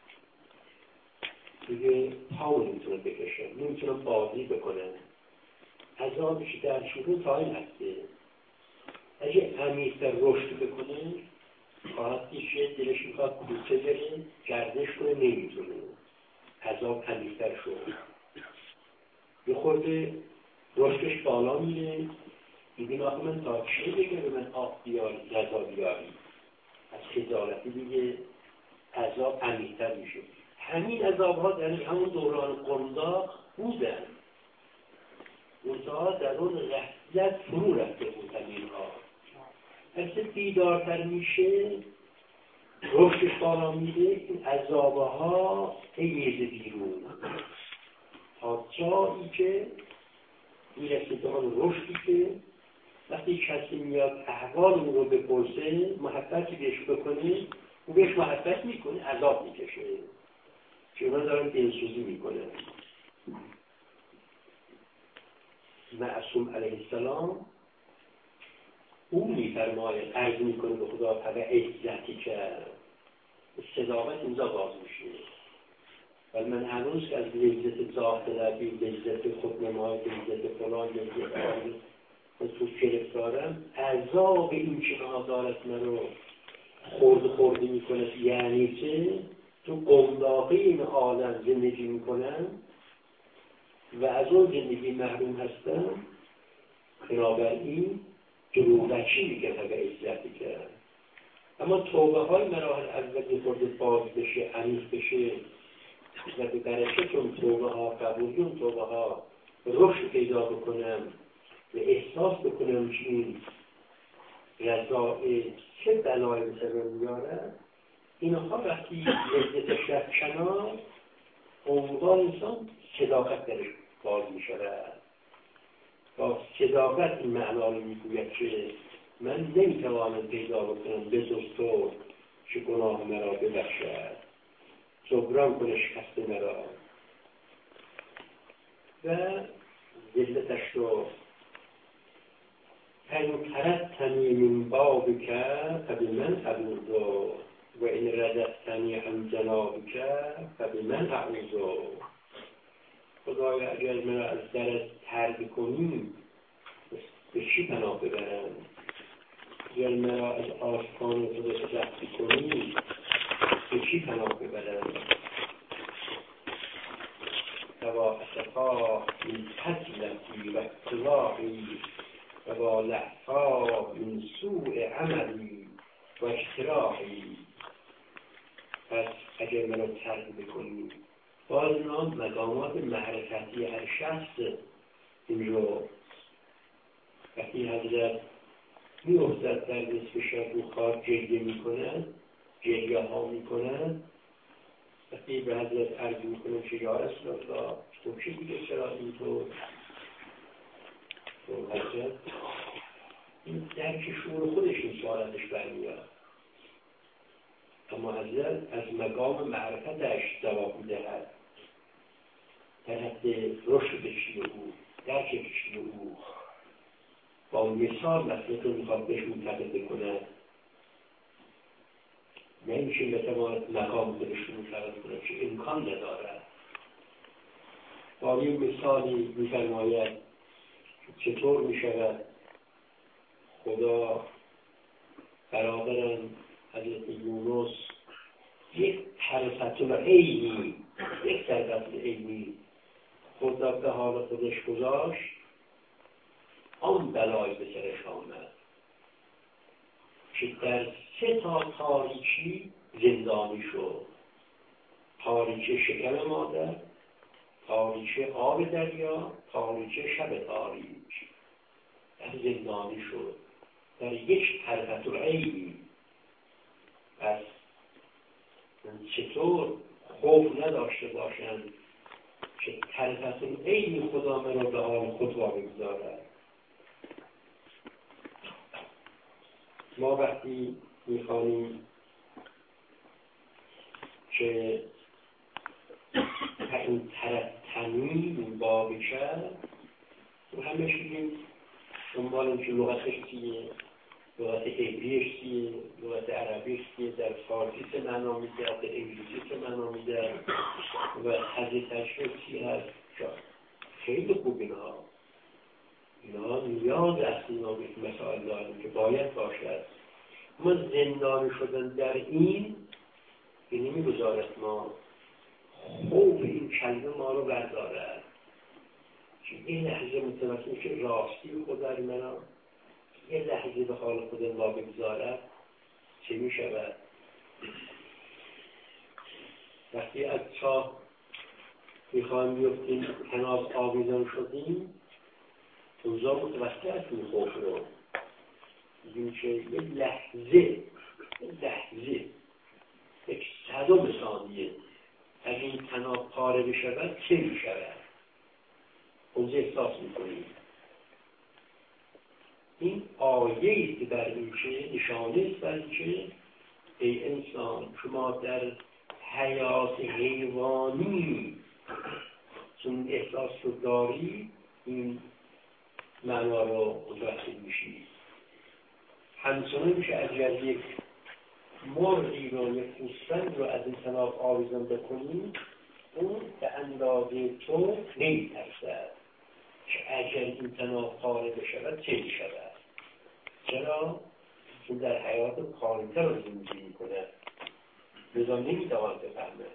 دیگه پاو نمیتونه بکشه، نمیتونه بازی بکنه. عذابش در شروع تایم هسته. اگه عمیق‌تر رشد بکنه خواهد که دلش میخواد کوچه بره گردش کنه نمیتونه. عذاب عمیق‌تر شد. یه خورده رشدش بالا میره میبین آخه من تا چه بگه به من آب بیاری جزا بیاری. از خجالتی دیگه عذاب عمیق‌تر میشه. همین عذاب‌ها در همون دوران قنداق بودن. منتها در اون غفلت فرو رفته بود همینها. هرچه بیدارتر میشه رشدش بالا میده، این عذابه ها میزه بیرون تا جایی که میرسه به آن رشدی که وقتی کسی میاد احوال اون رو بپرسه محبتی بهش بکنه او بهش محبت میکنه، عذاب میکشه چون اونا دارن دلسوزی میکنه. معصوم علیه السلام او میفرماید عرض میکنه به خدا طبع عزتی کرد، صداقت اینجا باز میشه. ولی من هنوز که از لذت ذات لبی، لذت خودنمای، لذت فلان، لذت آن من تو گرفتارم، عذاب این که عدالت من رو خورده میکنه، یعنی که تو قنداقه این عالم زندگی میکنم و از اون زندگی محروم هستم. بنابراین دروغچی میگه طبع عزتی کرد. اما توبه های مراحل اولی خورده باز بشه، عمیق بشه و به برکت اون توبه ها، قبولی اون توبه ها رشد پیدا بکنم و احساس بکنم که این رضای چه بلای به سر میاره. اینها وقتی لذتش رفت کنار، اونگاه انسان صداقت درش باز میشود. با صداقت این معنا رو میگوید که من نمیتوانم پیدا بکنم به جز تو که گناه مرا ببخشد، جبران کنه شکست مرا و ذلتش رو تنی من باب کرد فبمن اعوذ و این ردتنی هم جناب کرد فبمن اعوذ. خدایا اگر من از درت ترک کنی به چی پناه ببرم؟ اگر من از آستان تو رفتی کنی به چی پناه ببرم؟ سوا اتفاق من تزلتی و اقتلاعی و با لحفا من سوء عملی و اختراعی. پس اگر منو ترک بکنی، باز نام مقامات معرفتی هر شخص این رو وقتی حضرت می افتد در نصف شب و خواب گریه می کنند، گریه ها می کنند، وقتی به حضرت عرض می کنند که یا رسول الله تو چی بوده چرا اینطور؟ حضرت این درک شعور خودش این سوالتش برمیاد، اما حضرت از مقام معرفتش جواب میدهد در حد رشد کشید او، درک کشید او، با مثال مسئله رو میخواد بهش منتقل کنه. نمیشه بتواند مقام خودش رو منتقل کنه که امکان ندارد. با این مثالی میفرماید چطور میشود خدا برادرم حضرت یونس یک طرفتون عینی، یک طرفتون عینی خدا به حال خودش گذاشت، آن بلای به سرش آمد که در 3 تاریکی زندانی شد. تاریکی شکم مادر، تاریکی آب دریا، تاریکی شب تاریک. در زندانی شد در یک طرفت العینی. پس چطور خوف نداشته باشند که طرفت العینی خدا من رو به حال خود واگذارد. ما وقتی میخوانیم که این طرف تنین بابی کرد و همه شدیم دنبالیم که لغتش چیه، لغت عبریش چیه، لغت عربیش چیه، در فارسی چه معنا میده، در انگلیسی چه معنا میده و حد تشریح چی هست. خیلی خوب اینا نیاز اصلی ما به مسائل داریم که باید باشد. ما زندانی شدن در این نمیگذارد ما خوف این کلمه ما رو بردارد که این لحظه متوسط که راستی خدای منم یه لحظه به حال خود ما بگذارد چه می شود؟ وقتی از چاه میخوایم بیفتیم هناز آویزان شدیم، اوضاع متوسط این خوف رو میگیم که یه لحظه یک صدم ثانیه اگه این طناب پاره بشود چه میشود؟ اونجا احساس میکنیم. این آیه‌ای که بر این چه نشانه است بر این چه ای انسان شما در حیات حیوانی چون احساس رو داری این معنا رو متوسط میشی. همچنان میشه اگر یک مرغی رو یک گوسفند رو از این طناب آویزان بکنی اون به اندازه تو نمی‌ترسد که اگر این طناب پاره بشود چه می‌شود. چرا؟ چون در حیات پایین‌تر رو زندگی می‌کند لذا نمی‌تواند بفهمد.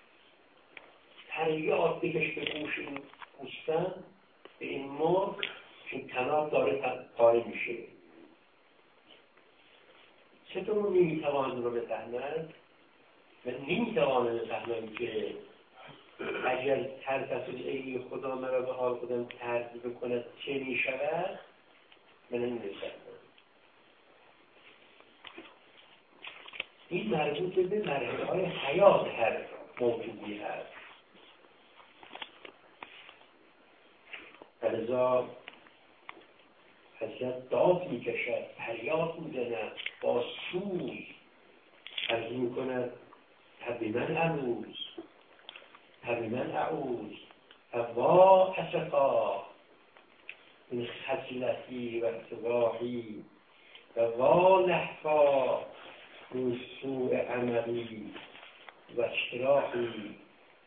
فریاد بکش به گوش این گوسفند به این مرغ چون طناب داره پاره میشه. چطور نمی‌تواند رو بفهمد؟ من نمی‌توانم بفهمم که اگر ترس از ای خدا مرا به حال خودم ترس بکند چه می‌شود؟ من نمی‌فهمم. این مربوط به مرحله‌های حیات هر موجودی هست. لذا حضرت داد می‌کشد، فریاد می‌زند، با سوز عرض می‌کند تبی من اعوذ وا اسفا من خجلتی و اتباعی و وا لحفا من سوء عملی و اشتراحی.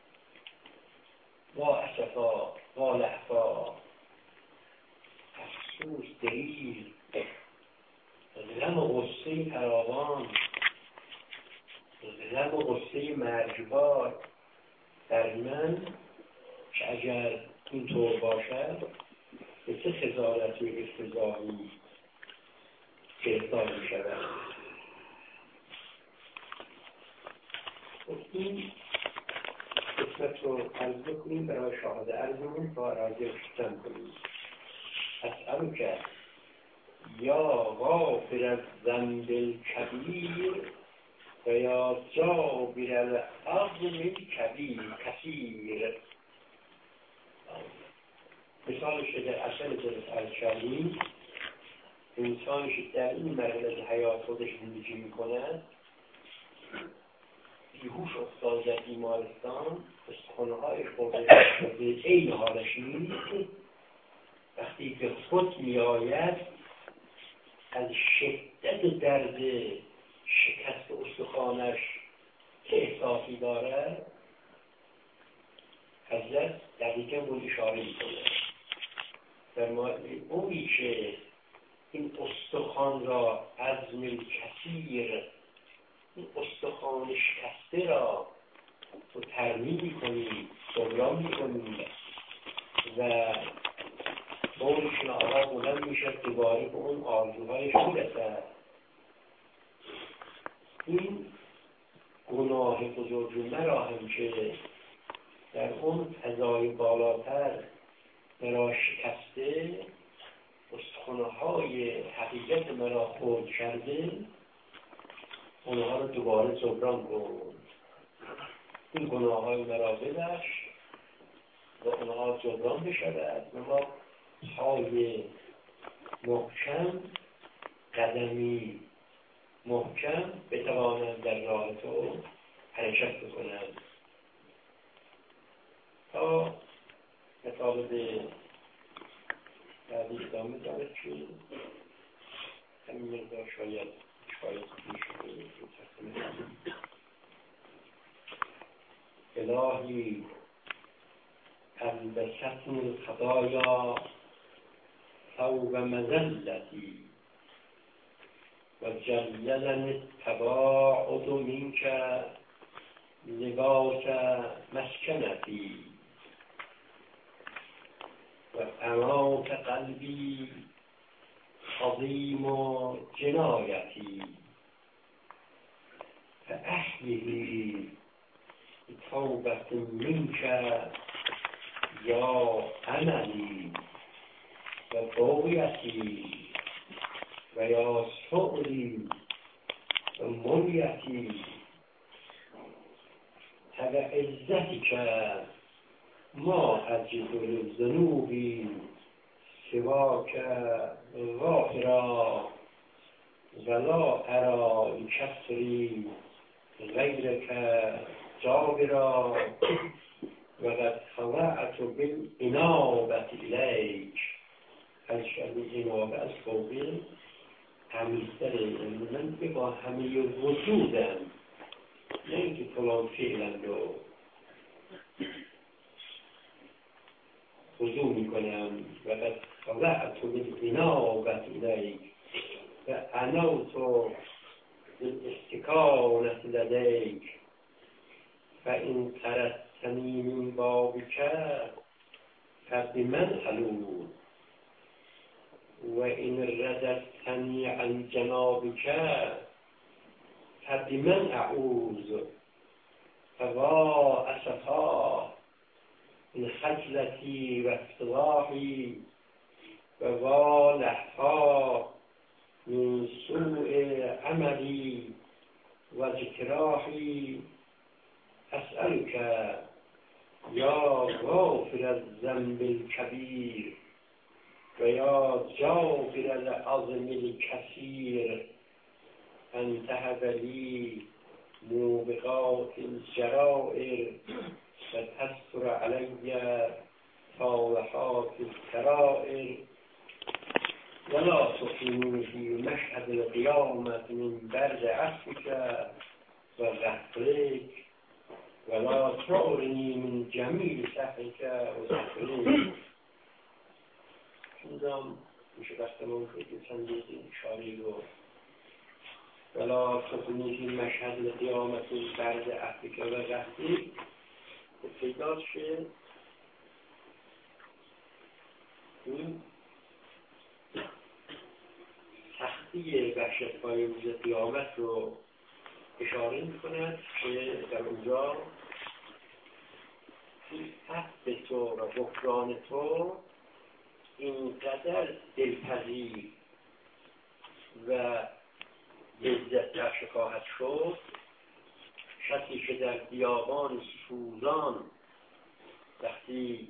وا اسفا وا لحفا افسوس دریغ غم و غصه فراوان غم و غصه مرگبار در من که اگر اینطور باشد به چه خجالت و افتضاحی گرفتار می‌شود. این قسمت رو عرض بکنیم برای شاهد عرضمون تا راجع شدن کنیم. اسألک یا غافر الذنب الکبیر و یا جابر العظم کثیر. مثالش در اصل درست عرض کردیم انسانش در این مرحله حیات خودش زندگی می‌کند بیهوش افتاد در بیمارستان استخوان‌هایش خورده عین حالش نیست. وقتی به خود می‌آید از شدت درد شکست استخوانش چه احساسی دارد حضرت دقیقاً بود اشاره می‌کنه در مورد اونی که این استخوان را عظم کثیر این استخوان شکسته را تو ترمیم می‌کنی جبران می‌کنی و بورشون آغاز بلند میشد دوباره به اون آرزوهایش میرسد. این گناه بزرگ مرا هم که در اون فضای بالاتر مرا شکسته استخوان‌های حقیقت مرا خرد کرده اونها رو دوباره جبران کن. این گناه‌های مرا ببخش و اونها جبران بشود و ما پای محکم قدمی محکم بتوانند در راه تو حرکت بکنند. تا مطالب بعدی ادامه دارد که همین مقدار شاید پیش الهی البستنی الخطایا ثوب مذلتی و جللنی التباعد منک لباس مسکنتی و امات قلبی عظیم جنایتی فاحیه توبة منك یا عملی و فوقیتی و یا سعودی و مولیتی تب عزتی که ما عجز الذنوبی سواک ظاهرا ولا ارى لکسری غیرک جابرا و قد خضعت بالانابة الیک. از انابه از فوقی عمیق‌تره، یعنی من با همه وجودم، نه اینکه فلان فعلم رو خضوع میکنم. و قد خضعت بالانابة الیک و عنوت بالاستکانة لدیک فإن طردتنی من بابک فبمن ألوذ وإن رددتنی عن جنابک فبمن أعوذ فوا أسفا من خجلتی و افتضاحی و وا لهفا من سوء عملی و اجتراحی اسألك یا غافر الذنب الكبیر و یا جابر العظم الکثیر ان تهب لی موبقات الجرائر و تستر علی طالحات السرائر ولا تقیمنی فی مشهد القیامة من برد عفوک و غفرک ولا تعرنی من جمیل سحرک و ذکرک. چندم میشه بستمون که چند دیدی شاری رو ولا تقیمنی فی مشهد القیامة من برد عفوک و غفرک پیداش شه. این سختی وحشت‌های روز قیامت رو اشاره می‌کند که در اونجا عفو تو و غفران تو اینقدر دلپذیر و لذت بخش خواهد شد، کسی که در بیابان سوزان وقتی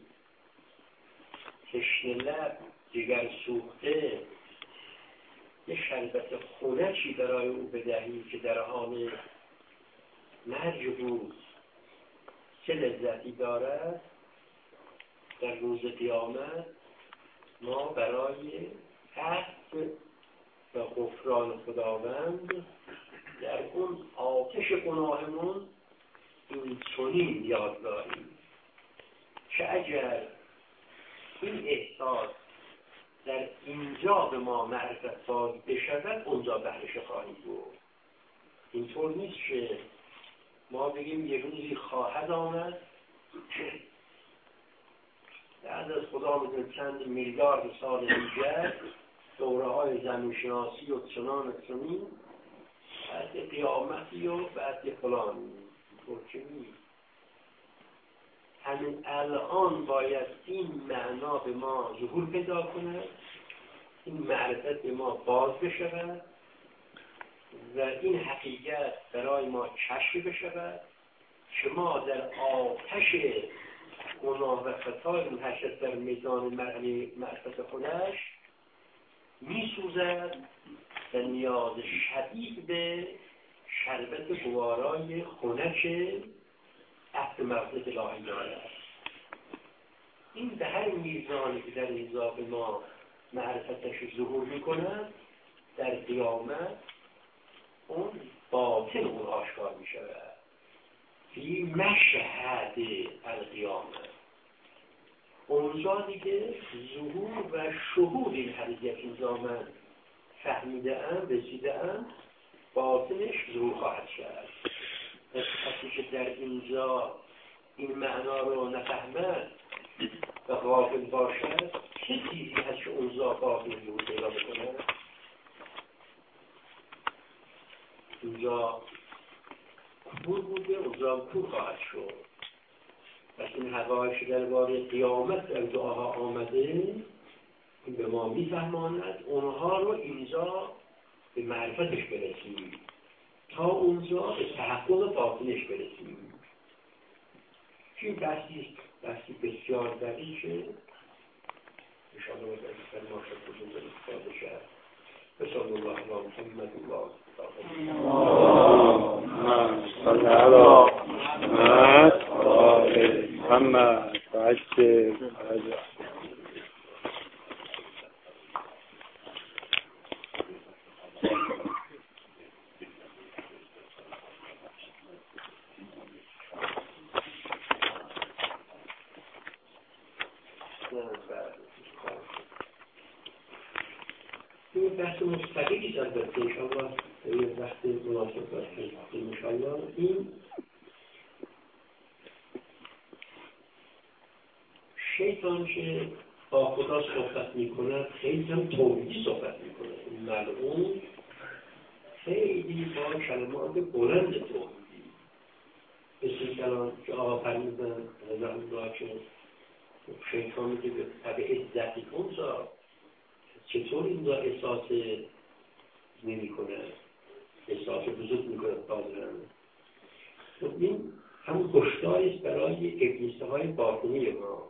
تشنه لب جگر سوخته یه شربت خنکی برای او بدهی که در حال مرج بود چه لذتی دارد، در روز قیامت ما برای عفو و غفران خداوند در اون آتش گناهمون این چنین یاد داریم. چه اگر این احساس در اینجا به ما معرفت ساز بشود اونجا بهرش خواهیم بود. اینطور نیست که ما بگیم یه روزی خواهد آمد بعد از خدا میدون چند میلیارد سال دیگر دوره های زمینشناسی و چنان چنین بعد قیامتی و بعد فلانی اینطور که نیست. همین الان باید این معنا به ما ظهور پیدا کنه، این معرفت به ما باز بشود و این حقیقت برای ما کشف بشود که ما در آتش گناه و خطای منحشر در میدان معرفت خودش میسوزد و نیاز شدید به شربت گوارای خنک عهد مغفرت الهی دارد. این به هر میزانی که در اینجا به ما معرفتش ظهور میکند در قیامت اون باطن اون آشکار میشود. فی مشهد القیامت اونجا دیگه ظهور و شهود این حقیقت اینجا من فهمیده‌ام رسیده‌ام باطنش ظهور خواهد شد. کسی که در اینجا این معنا رو نفهمد و غافل باشد چه چیزی هست که اونجا باطن ظهور پیدا بکنه؟ اینجا کور بوده اونجا کور خواهد شد. و این حقایق درباره قیامت در دعاها آمده این به ما میفهماند اونها رو اینجا به معرفتش برسیم تا اونجا به تحقق باطنش برسیم. این بحثی بسیار دقیقه انشاءالله باید ما شد بزرگ استفاده شد. بسال الله علیه محمد الله صلی علی محمد و عجل این بحث مستقیلیست البته انشاءالله یه وقت مناسب باشه انشاءالله. این شیطان که با خدا صحبت میکنه خیلی هم توحیدی صحبت میکنه. این ملعون خیلی با کلمات بلند توحیدی مثل کلام که آقا فرمیدن رحمه که شیطان میگه به طبع عزتی کنزا چطور این را احساس نمی کنه، احساس بزرگ می کنه بازرن. این همون گشتاریست برای ابلیسه های باطنی ما،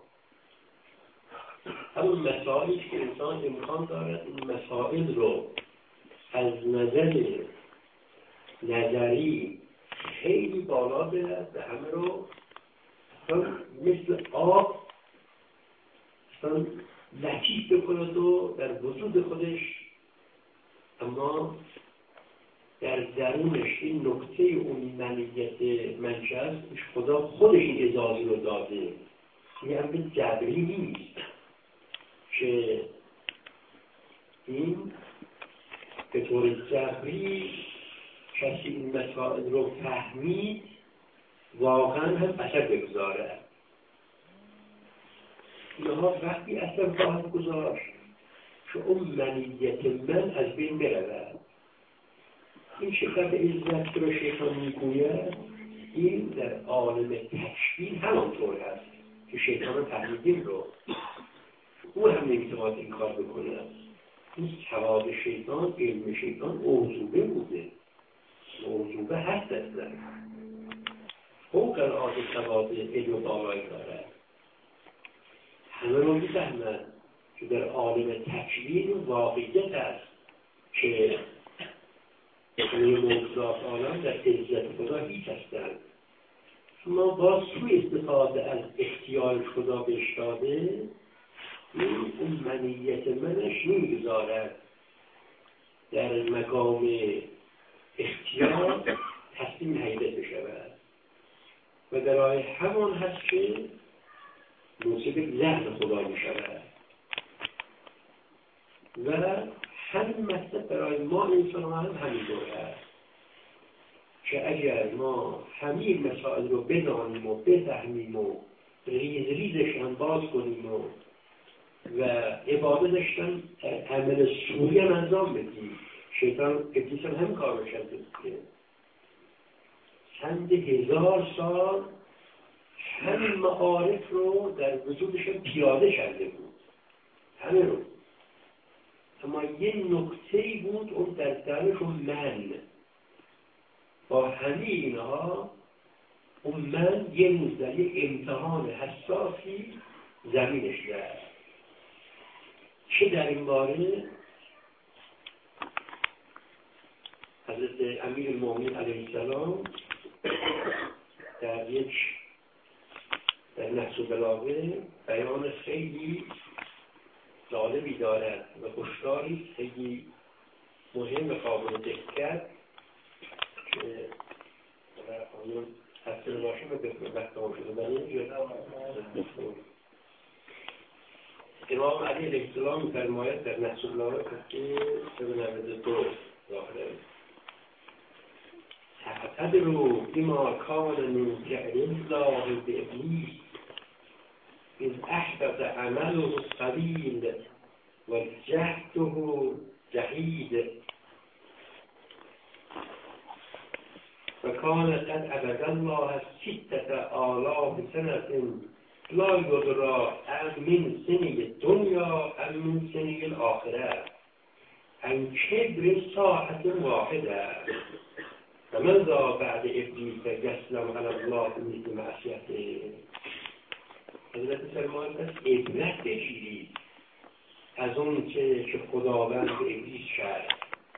همون مسائلی که انسان امکان دارد این مسائل رو از نظر نظری خیلی بالا برد و همه رو مثل آب لطیف بکند و در وجود خودش، اما در درونش این نکته اون منیت منشأ خدا خودش این اجازه رو داده. این امر جبری نیست که این به طور جبری کسی این مسائل رو فهمید واقعا هم اثر بگذاره. اینها وقتی اثر خواهد گذاشت که اون منیت من از بین برود. این شکل عزت که به شیطان میگوید این در عالم تشبیه همانطور هست که شیطان فهمیدیم رو او هم نمیتواند این کار بکنه. این سواد شیطان، علم شیطان موضوبه بوده، موضوبه هست اصلا فوق العاده سواد علم بالایی دارد. همه رو میفهمند که در عالم تکوین واقعیت است که همه موجودات عالم در عزت خدا هیچ هستند. ما باز توی استفاده از اختیار خدا بهش داده اون منیت منش نمیگذارد در مقام اختیار تسلیم حیدت بشود و در راه همان هست که موسیقی لحن خدا می شود. و همین مطلب برای ما انسان هم همینطور هست که اگر ما همین مسائل رو بدانیم و بفهمیم و ریز ریزش هم باز کنیم و عبادتش هم عمل سوری هم انجام بدیم، شیطان ابلیس هم همین کار رو کرده که چند هزار سال همین معارف رو در وجودشون پیاده کرده بود، همه رو. اما یه نکته‌ای بود اون در درشون من با همه اینها اون من یه مزدلی امتحان حساسی زمینش کرد. چه در این باره حضرت امیرالمومنین علیه السلام در نحس البلاغه بیان خیلی جالبی دارد و هشداری خیلی مهم و قابل دقت که آیون حسن باشیم و به وقت ما شده برای امام علی علیه السلام می‌فرماید در نحس البلاغه که 92 ظاهره تعتبروا بما كان من فعل الله بإبليس إذ أحدث عمله القليل وجهته جحيد وكان قد عبد الله 6000 سنة لا یدرا من سنی دنیا من سنی الاخره ان کبر ساعت واحده و من ذا بعد ابلیس یسلم علی الله مثل معصیته. حضرت فرمان است عبرت بگیرید از اون که خداوند به ابلیس کرد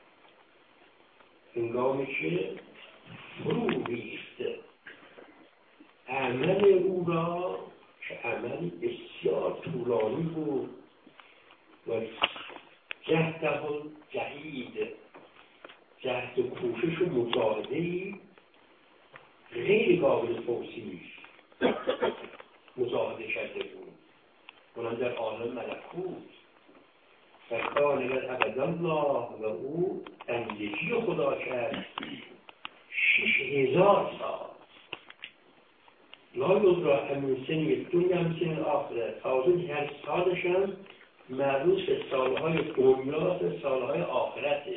هنگامی که فرو ریخت عمل او را که عمل بسیار طولانی بود و جهده جهید جهد و کوشش و مجاهده‌ای غیر قابل توصیف مجاهده کرده بود. اونم در عالم ملکوت و کان عبدالله و او بندگی خدا کرد 6000 سال. لا یدرا من سنی دنیا من سنی آخره. تازه هر سالش هم مربوط به سالهای دنیا و سالهای آخرته.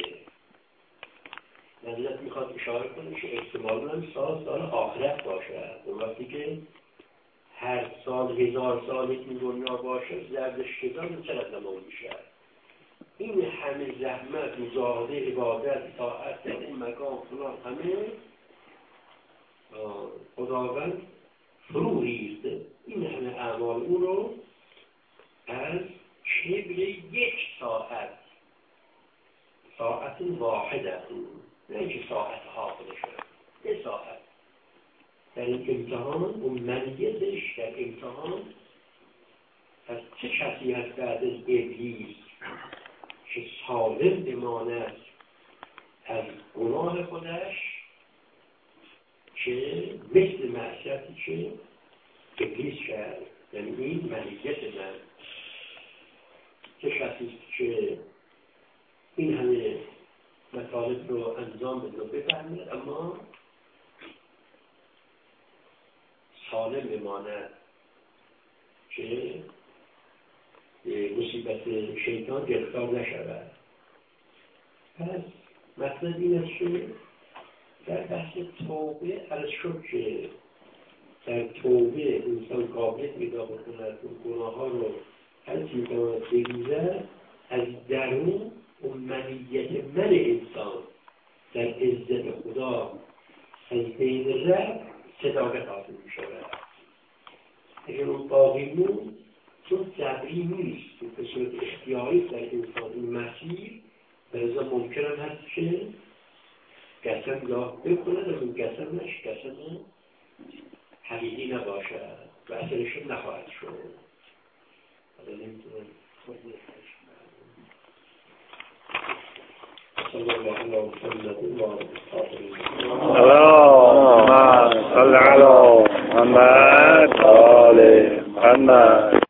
نظرت میخواد اشاره کنه که احتمال هم سال آخرت باشد. اون وقتی که هر سال 1000 سال این دنیا باشه زردش 1000 چقدر زمان میشه. این همه زحمت مجاهده عبادت طاعت در اون مقام فلان همه خداوند فرو ریخته این همه اعمال او رو از کبر 1 ساعت واحده، نه اینکه ساعت ها خودشه، 1 ساعت در این امتحان و مریضش در امتحان از چه کسی هست بعد از ابلیس که سالم بماند از گناه خودش که مثل معصیتی که ابلیس کرد. یعنی این ملیت من چه کسی که این همه مطالب رو انجام بده و بفهمه اما سالم بماند که مصیبت شیطان گرفتار نشود. پس مطلب این است که در بحث توبه عرض شد که در توبه انسان قابلیت پیدا بکند و گناه ها رو هرچی میتواند بگیرد از درون و منیت من انسان در عزت خدا از بین رفت صداقت حاصل میشود. اگر اون باقی بود چون جبری نیست به صورت اختیاری در انسان این مسیر برزا ممکن هم هست که قسم یاد بکند و اون قسم حقیقی نباشد و اثرش نخواهد شد. حالا نمیتونم صلی الله علیه وسلم و اللهم صل علی محمد و آل محمد.